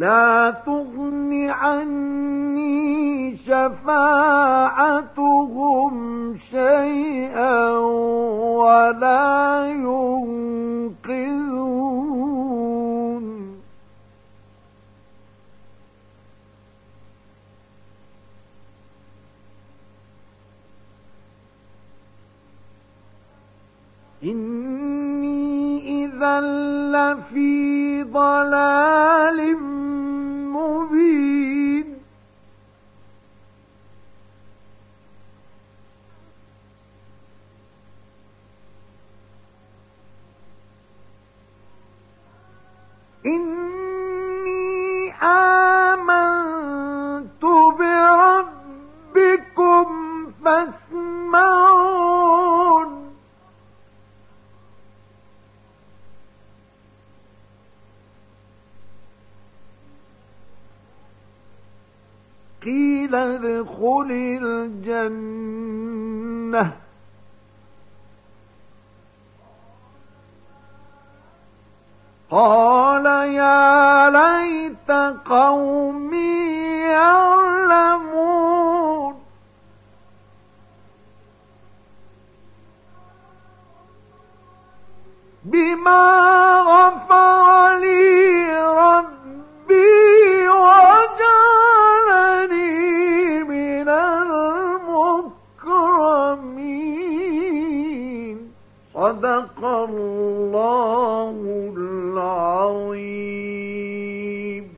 لا تغن عني شفاعتهم شيئا ولا ينقذون إني إذا لفي ضلال مبين إني آمنت بربكم فاسمعون قيل ادخل الجنة قال يا ليت قومي يعلمون بما غفر لي ربي وجعلني من المكرمين صدق الله